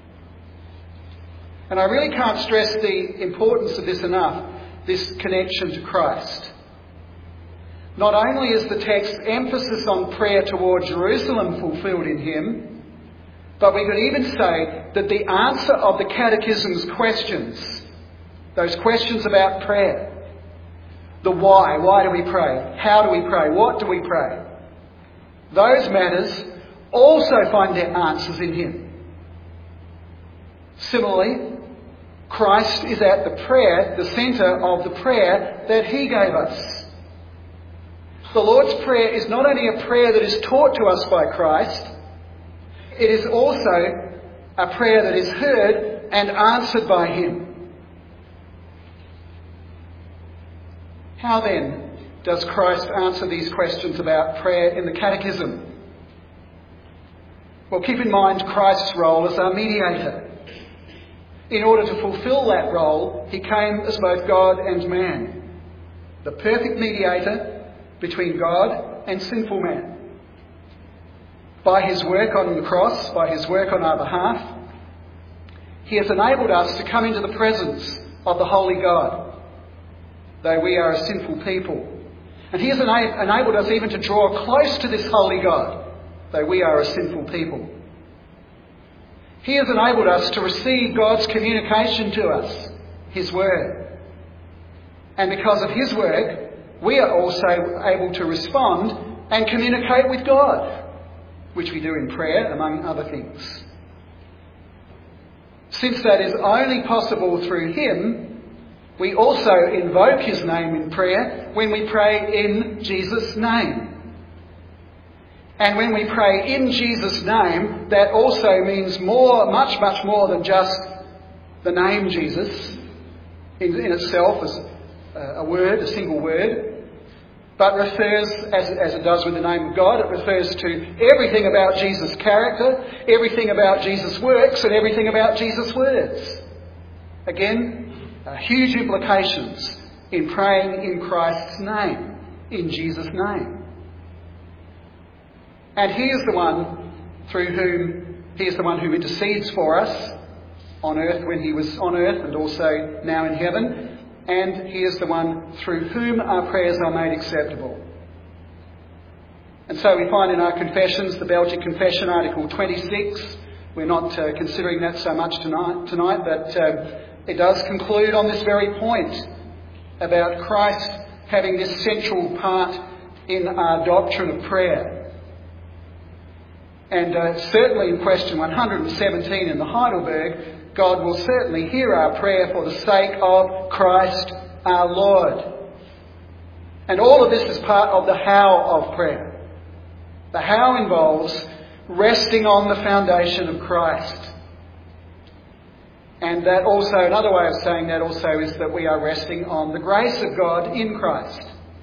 And I really can't stress the importance of this enough, this connection to Christ. Not only is the text's emphasis on prayer toward Jerusalem fulfilled in him, but we could even say that the answer of the Catechism's questions, those questions about prayer, the why, why do we pray, how do we pray, what do we pray, those matters also find their answers in him. Similarly, Christ is at the prayer, the centre of the prayer that he gave us. The Lord's Prayer is not only a prayer that is taught to us by Christ, it is also a prayer that is heard and answered by him. How then does Christ answer these questions about prayer in the Catechism? Well, keep in mind Christ's role as our mediator. In order to fulfil that role, he came as both God and man, the perfect mediator between God and sinful man. By his work on the cross, by his work on our behalf, he has enabled us to come into the presence of the Holy God, though we are a sinful people. And he has ena- enabled us even to draw close to this Holy God, though we are a sinful people. He has enabled us to receive God's communication to us, His Word. And because of His work, we are also able to respond and communicate with God, which we do in prayer, among other things. Since that is only possible through Him, we also invoke His name in prayer when we pray in Jesus' name. And when we pray in Jesus' name, that also means more, much, much more than just the name Jesus in, in itself as a word, a single word, but refers, as, as it does with the name of God, it refers to everything about Jesus' character, everything about Jesus' works, and everything about Jesus' words. Again, uh, huge implications in praying in Christ's name, in Jesus' name. And He is the one through whom, He is the one who intercedes for us on earth when He was on earth and also now in heaven. And He is the one through whom our prayers are made acceptable. And so we find in our confessions, the Belgic Confession, Article twenty-six, we're not uh, considering that so much tonight, tonight but uh, it does conclude on this very point about Christ having this central part in our doctrine of prayer. And uh, certainly in question one hundred seventeen in the Heidelberg, God will certainly hear our prayer for the sake of Christ our Lord. And all of this is part of the how of prayer. The how involves resting on the foundation of Christ. And that also, another way of saying that also is that we are resting on the grace of God in Christ.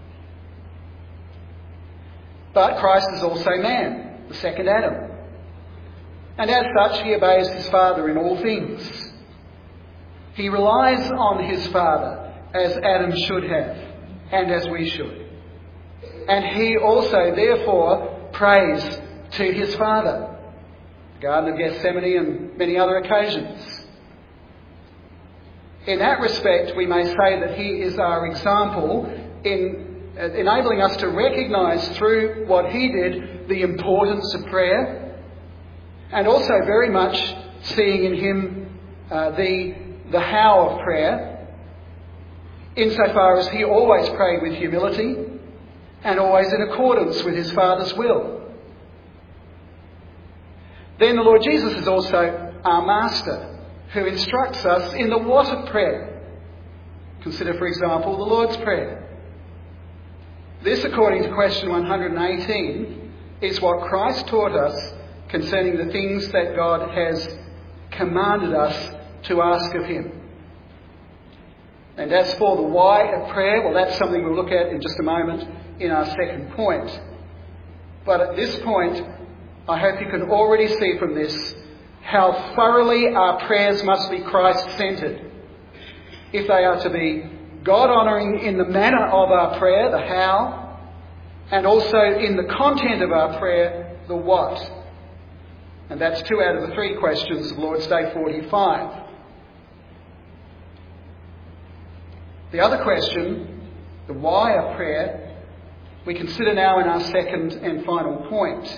But Christ is also man, the second Adam. And as such, He obeys His Father in all things. He relies on His Father as Adam should have, and as we should. And He also, therefore, prays to His Father. The Garden of Gethsemane and many other occasions. In that respect, we may say that He is our example in enabling us to recognise through what He did the importance of prayer, and also very much seeing in Him uh, the, the how of prayer, insofar as He always prayed with humility and always in accordance with His Father's will. Then the Lord Jesus is also our Master, who instructs us in the what of prayer. Consider, for example, the Lord's Prayer. This, according to question one hundred eighteen, is what Christ taught us concerning the things that God has commanded us to ask of Him. And as for the why of prayer, well, that's something we'll look at in just a moment in our second point. But at this point, I hope you can already see from this how thoroughly our prayers must be Christ-centred, if they are to be God-honouring in the manner of our prayer, the how, and also in the content of our prayer, the what. And that's two out of the three questions of Lord's Day forty-five. The other question, the why of prayer, we consider now in our second and final point.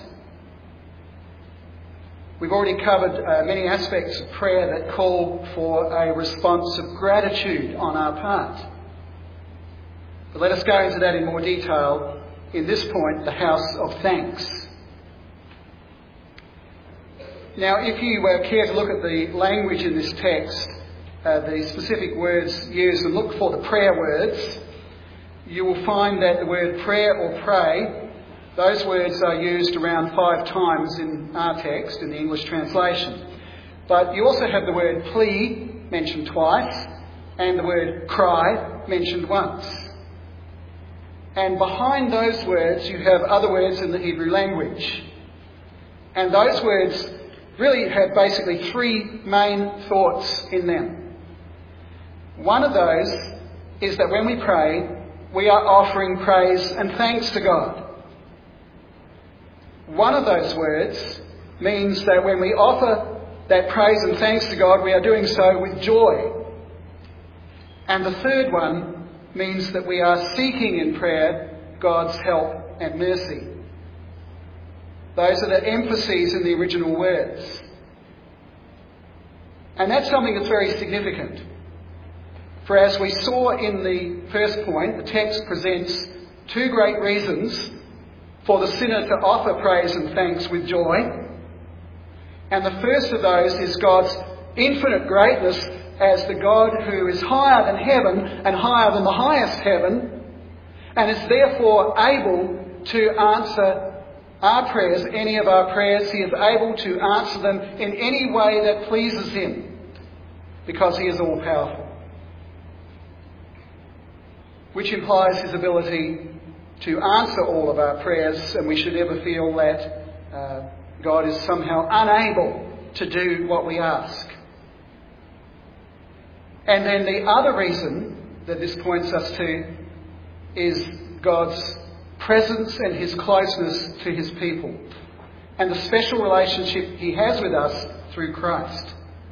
We've already covered uh, many aspects of prayer that call for a response of gratitude on our part. But let us go into that in more detail in this point, the house of thanks. Now, if you uh, care to look at the language in this text, uh, the specific words used, and look for the prayer words, you will find that the word prayer or pray, those words are used around five times in our text, in the English translation. But you also have the word plea mentioned twice, and the word cry mentioned once. And behind those words you have other words in the Hebrew language. And those words really have basically three main thoughts in them. One of those is that when we pray, we are offering praise and thanks to God. One of those words means that when we offer that praise and thanks to God, we are doing so with joy. And the third one means that we are seeking in prayer God's help and mercy. Those are the emphases in the original words. And that's something that's very significant. For as we saw in the first point, the text presents two great reasons for the sinner to offer praise and thanks with joy. And the first of those is God's infinite greatness as the God who is higher than heaven and higher than the highest heaven, and is therefore able to answer our prayers, any of our prayers. He is able to answer them in any way that pleases him, because he is all-powerful. Which implies his ability to answer all of our prayers, and we should never feel that uh, God is somehow unable to do what we ask. And then the other reason that this points us to is God's presence and his closeness to his people, and the special relationship he has with us through Christ,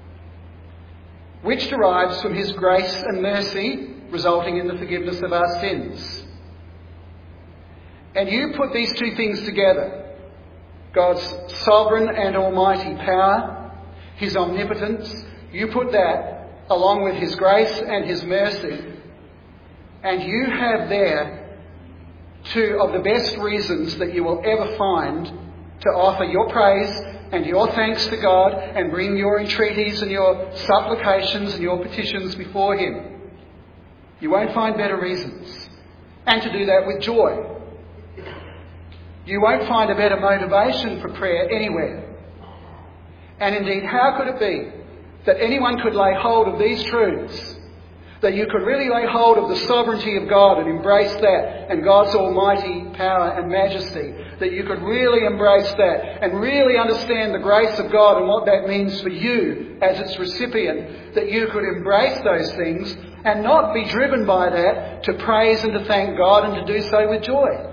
which derives from his grace and mercy, resulting in the forgiveness of our sins. And you put these two things together, God's sovereign and almighty power, his omnipotence, you put that along with his grace and his mercy, and you have there two of the best reasons that you will ever find to offer your praise and your thanks to God and bring your entreaties and your supplications and your petitions before him. You won't find better reasons. And to do that with joy. You won't find a better motivation for prayer anywhere. And indeed, how could it be that anyone could lay hold of these truths, that you could really lay hold of the sovereignty of God and embrace that, and God's almighty power and majesty, that you could really embrace that and really understand the grace of God and what that means for you as its recipient, that you could embrace those things and not be driven by that to praise and to thank God and to do so with joy.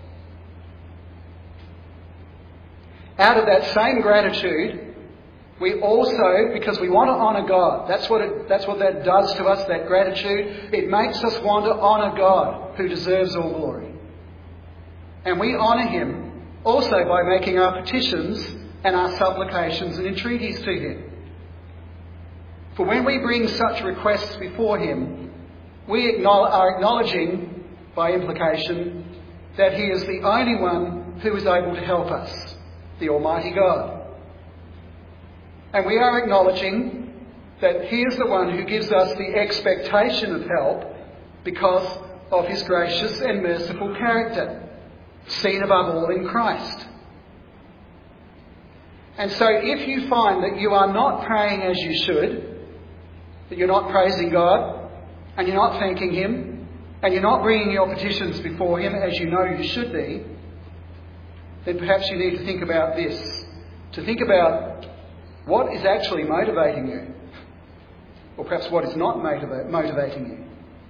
Out of that same gratitude, we also, because we want to honour God, that's what it, that's what that does to us, that gratitude. It makes us want to honour God, who deserves all glory. And we honour him also by making our petitions and our supplications and entreaties to him. For when we bring such requests before him, we are acknowledging, by implication, that he is the only one who is able to help us, the Almighty God. And we are acknowledging that he is the one who gives us the expectation of help because of his gracious and merciful character, seen above all in Christ. And so if you find that you are not praying as you should, that you're not praising God, and you're not thanking him, and you're not bringing your petitions before him as you know you should be, then perhaps you need to think about this. To think about what is actually motivating you, or perhaps what is not motiva- motivating you.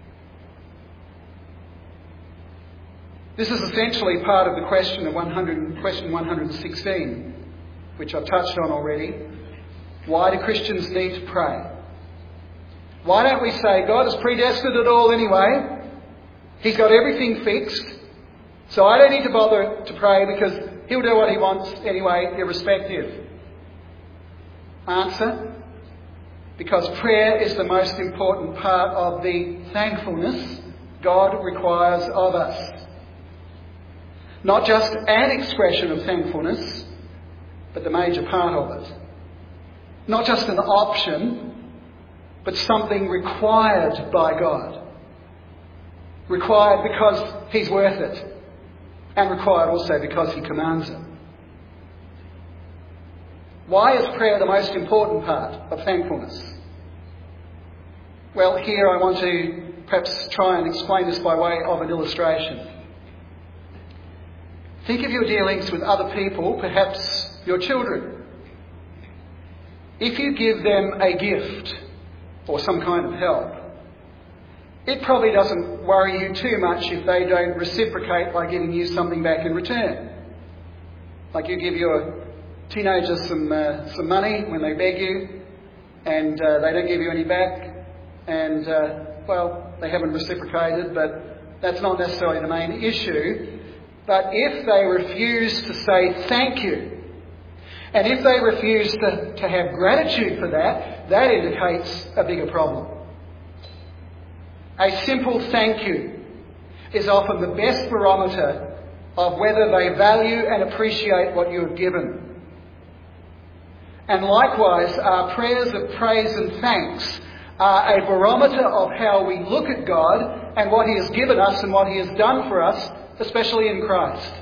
This is essentially part of the question of one hundred, question one hundred sixteen, which I've touched on already. Why do Christians need to pray? Why don't we say, God has predestined it all anyway, he's got everything fixed, so I don't need to bother to pray because he'll do what he wants anyway, irrespective. Answer: because prayer is the most important part of the thankfulness God requires of us. Not just an expression of thankfulness, but the major part of it. Not just an option, but something required by God. Required because he's worth it, and required also because he commands it. Why is prayer the most important part of thankfulness? Well, here I want to perhaps try and explain this by way of an illustration. Think of your dealings with other people, perhaps your children. If you give them a gift or some kind of help, it probably doesn't worry you too much if they don't reciprocate by giving you something back in return. Like you give your teenagers some uh, some money when they beg you, and uh, they don't give you any back, and uh, well, they haven't reciprocated, but that's not necessarily the main issue. But if they refuse to say thank you, and if they refuse to, to have gratitude for that, that indicates a bigger problem. A simple thank you is often the best barometer of whether they value and appreciate what you have given. And likewise, our prayers of praise and thanks are a barometer of how we look at God and what He has given us and what He has done for us, especially in Christ.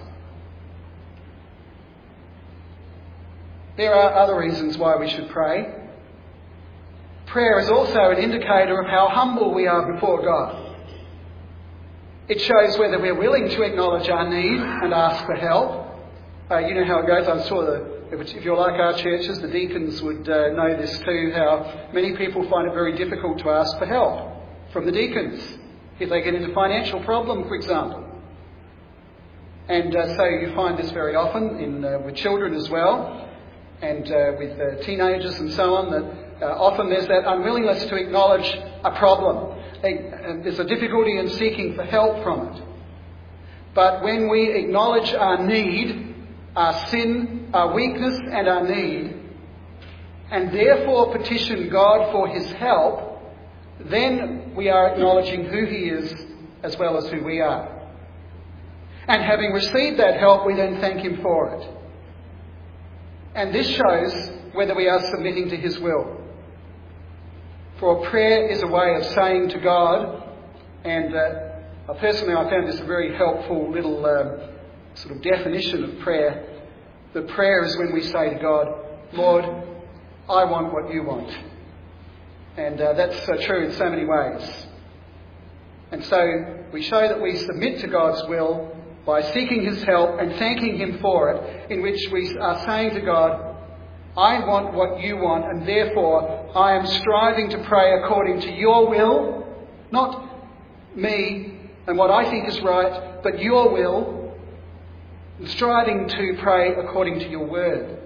There are other reasons why we should pray. Prayer is also an indicator of how humble we are before God. It shows whether we're willing to acknowledge our need and ask for help. Uh, you know how it goes. I'm sure that if you're like our churches, the deacons would uh, know this too, how many people find it very difficult to ask for help from the deacons if they get into financial problem, for example. And uh, so you find this very often in uh, with children as well, and uh, with uh, teenagers and so on, that uh, often there's that unwillingness to acknowledge a problem. And there's a difficulty in seeking for help from it. But when we acknowledge our need, our sin, our weakness and our need, and therefore petition God for His help, then we are acknowledging who He is as well as who we are. And having received that help, we then thank Him for it. And this shows whether we are submitting to His will. For prayer is a way of saying to God, and uh, personally I found this a very helpful little um, sort of definition of prayer, that prayer is when we say to God, Lord, I want what you want. And uh, that's uh, true in so many ways. And so we show that we submit to God's will by seeking His help and thanking Him for it, in which we are saying to God, I want what you want, and therefore I am striving to pray according to your will, not me and what I think is right, but your will, and striving to pray according to your word.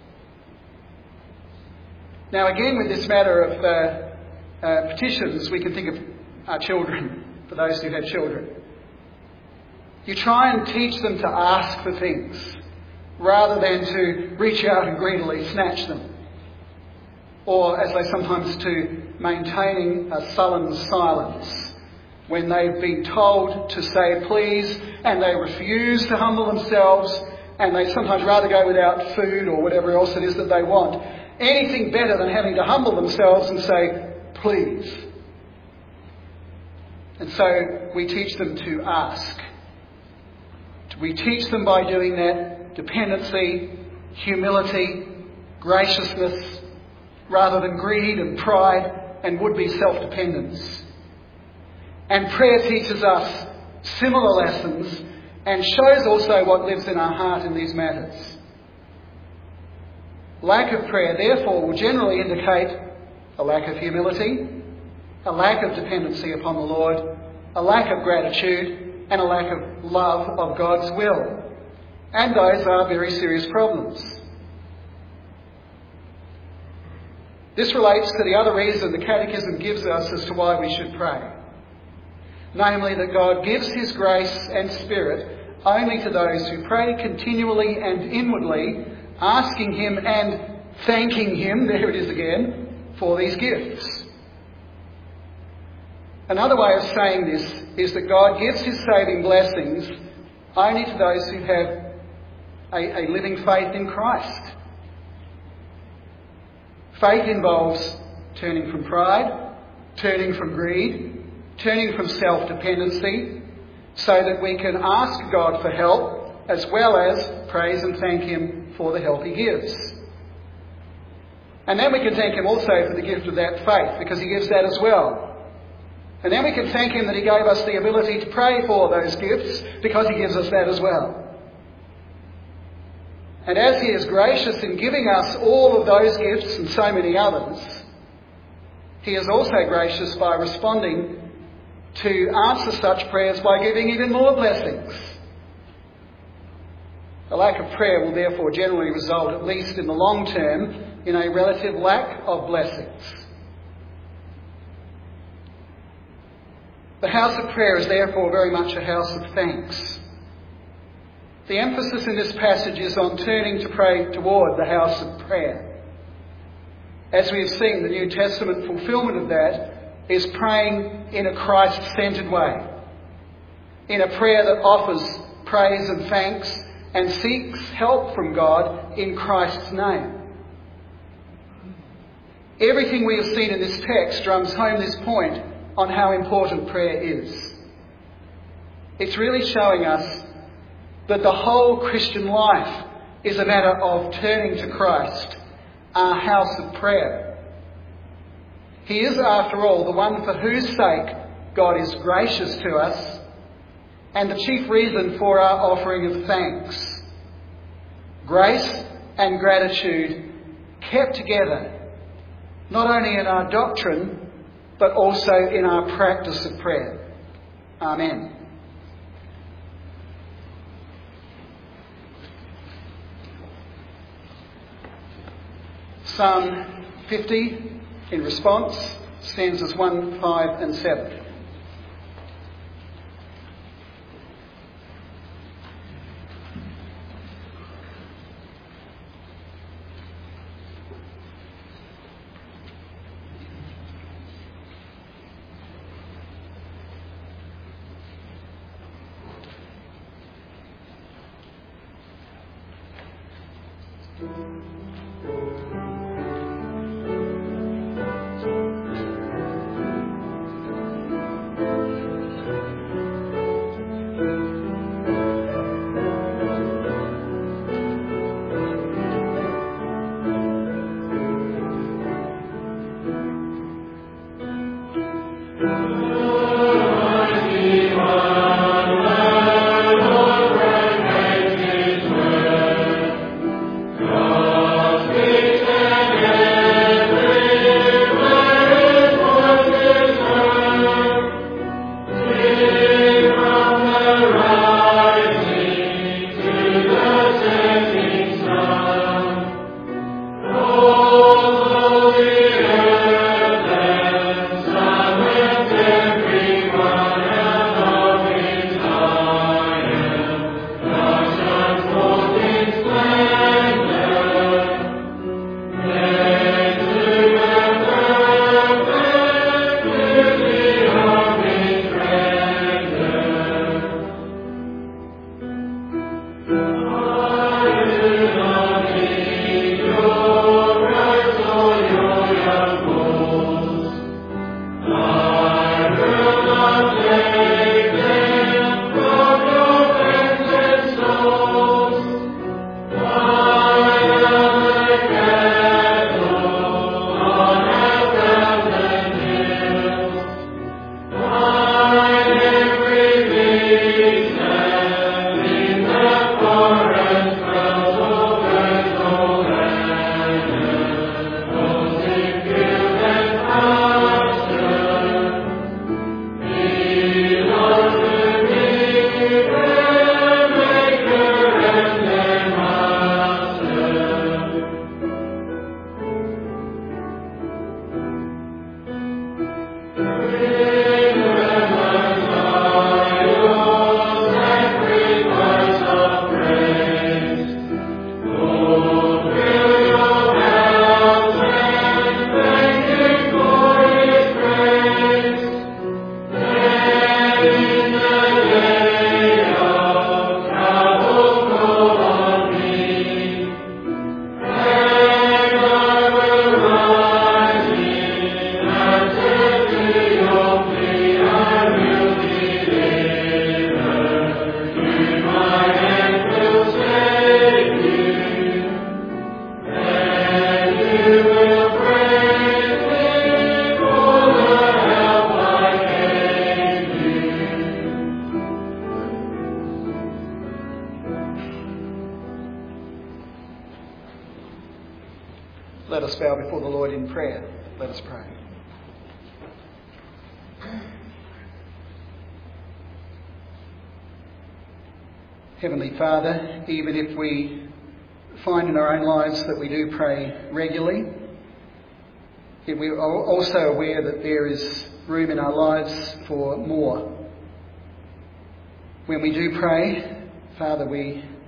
Now again, with this matter of uh, uh, petitions, we can think of our children, for those who have children. You try and teach them to ask for things, rather than to reach out and greedily snatch them. Or, as they sometimes do, maintaining a sullen silence when they've been told to say please and they refuse to humble themselves, and they sometimes rather go without food or whatever else it is that they want. Anything better than having to humble themselves and say please. And so we teach them to ask. We teach them by doing that dependency, humility, graciousness, rather than greed and pride and would-be self-dependence. And prayer teaches us similar lessons and shows also what lives in our heart in these matters. Lack of prayer, therefore, will generally indicate a lack of humility, a lack of dependency upon the Lord, a lack of gratitude, and a lack of love of God's will. And those are very serious problems. This relates to the other reason the Catechism gives us as to why we should pray. Namely, that God gives His grace and Spirit only to those who pray continually and inwardly, asking Him and thanking Him, there it is again, for these gifts. Another way of saying this is that God gives His saving blessings only to those who have a, a living faith in Christ. Faith involves turning from pride, turning from greed, turning from self-dependency, so that we can ask God for help as well as praise and thank Him for the help He gives. And then we can thank Him also for the gift of that faith, because He gives that as well. And then we can thank Him that He gave us the ability to pray for those gifts, because He gives us that as well. And as He is gracious in giving us all of those gifts and so many others, He is also gracious by responding to answer such prayers by giving even more blessings. A lack of prayer will therefore generally result, at least in the long term, in a relative lack of blessings. The house of prayer is therefore very much a house of thanks. The emphasis in this passage is on turning to pray toward the house of prayer. As we have seen, the New Testament fulfilment of that is praying in a Christ-centred way, in a prayer that offers praise and thanks and seeks help from God in Christ's name. Everything we have seen in this text drums home this point on how important prayer is. It's really showing us that the whole Christian life is a matter of turning to Christ, our house of prayer. He is, after all, the one for whose sake God is gracious to us and the chief reason for our offering of thanks. Grace and gratitude kept together, not only in our doctrine, but also in our practice of prayer. Amen. Psalm fifty, in response, stanzas one, five and seven. Let us bow before the Lord in prayer. Let us pray. Heavenly Father, even if we find in our own lives that we do pray regularly, yet we are also aware that there is room in our lives for more. When we do pray, Father, we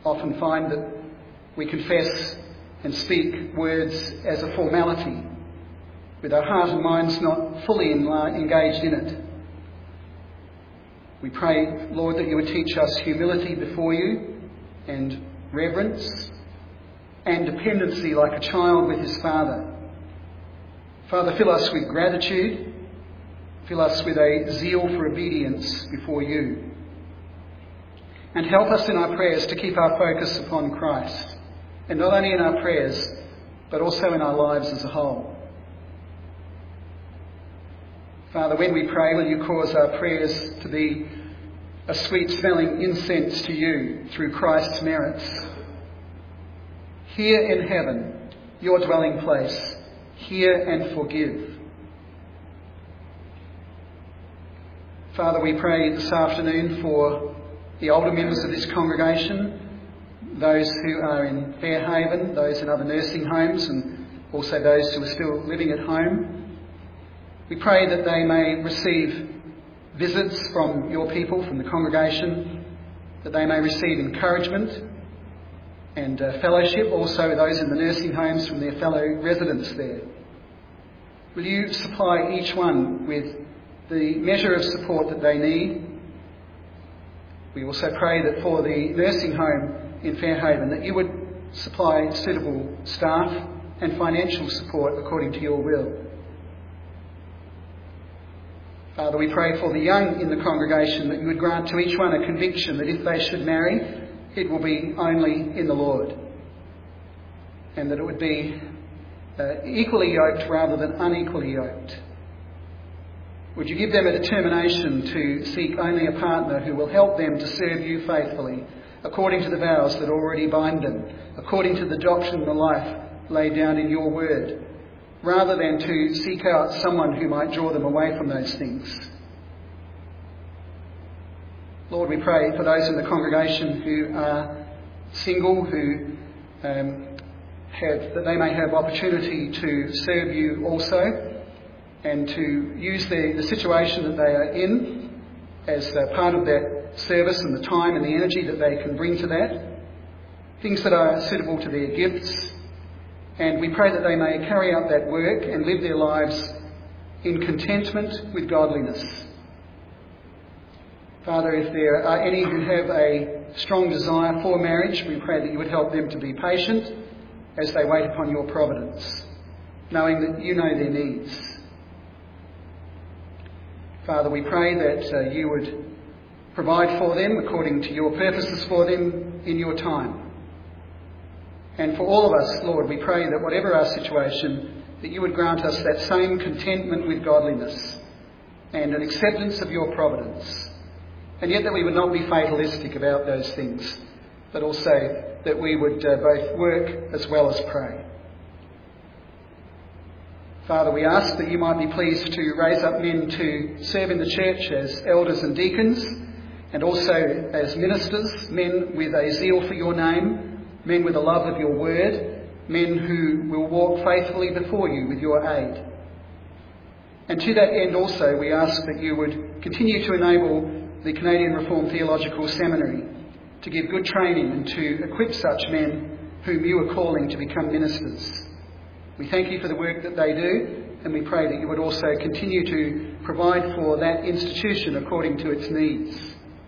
often find that we confess and speak words as a formality, with our heart and minds not fully engaged in it. We pray, Lord, that you would teach us humility before you and reverence and dependency like a child with his father. Father, fill us with gratitude. Fill us with a zeal for obedience before you. And help us in our prayers to keep our focus upon Christ. And not only in our prayers, but also in our lives as a whole. Father, when we pray, will you cause our prayers to be a sweet-smelling incense to you through Christ's merits. Here in heaven, your dwelling place, hear and forgive. Father, we pray this afternoon for the older members of this congregation, those who are in Fairhaven, those in other nursing homes, and also those who are still living at home. We pray that they may receive visits from your people, from the congregation, that they may receive encouragement and uh, fellowship, also those in the nursing homes from their fellow residents there. Will you supply each one with the measure of support that they need? We also pray that for the nursing home in Fairhaven, that you would supply suitable staff and financial support according to your will. Father, we pray for the young in the congregation, that you would grant to each one a conviction that if they should marry, it will be only in the Lord, and that it would be uh, equally yoked rather than unequally yoked. Would you give them a determination to seek only a partner who will help them to serve you faithfully, according to the vows that already bind them, according to the doctrine and the life laid down in your word, rather than to seek out someone who might draw them away from those things. Lord, we pray for those in the congregation who are single, who um, have, that they may have opportunity to serve you also, and to use the, the situation that they are in as uh, part of that service and the time and the energy that they can bring to that, things that are suitable to their gifts. And we pray that they may carry out that work and live their lives in contentment with godliness. Father, if there are any who have a strong desire for marriage, we pray that you would help them to be patient as they wait upon your providence, knowing that you know their needs. Father, we pray that uh, you would provide for them according to your purposes for them in your time. And for all of us, Lord, we pray that whatever our situation, that you would grant us that same contentment with godliness and an acceptance of your providence. And yet that we would not be fatalistic about those things, but also that we would uh, both work as well as pray. Father, we ask that you might be pleased to raise up men to serve in the church as elders and deacons, and also as ministers, men with a zeal for your name, men with a love of your word, men who will walk faithfully before you with your aid. And to that end also, we ask that you would continue to enable the Canadian Reformed Theological Seminary to give good training and to equip such men whom you are calling to become ministers. We thank you for the work that they do, and we pray that you would also continue to provide for that institution according to its needs.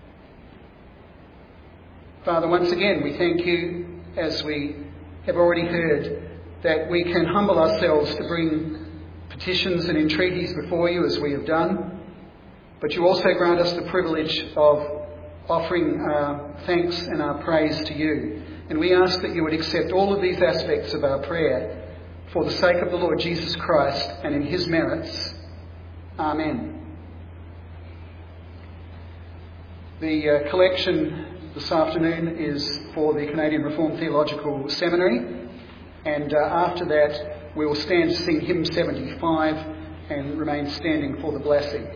Father, once again, we thank you, as we have already heard, that we can humble ourselves to bring petitions and entreaties before you as we have done, but you also grant us the privilege of offering our thanks and our praise to you. And we ask that you would accept all of these aspects of our prayer for the sake of the Lord Jesus Christ and in his merits. Amen. The uh, collection this afternoon is for the Canadian Reformed Theological Seminary, and uh, after that we will stand to sing hymn seventy-five and remain standing for the blessing.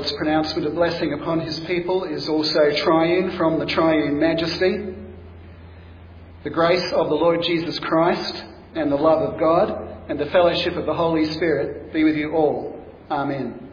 Lord's pronouncement of blessing upon his people is also triune from the triune majesty. The grace of the Lord Jesus Christ and the love of God and the fellowship of the Holy Spirit be with you all. Amen.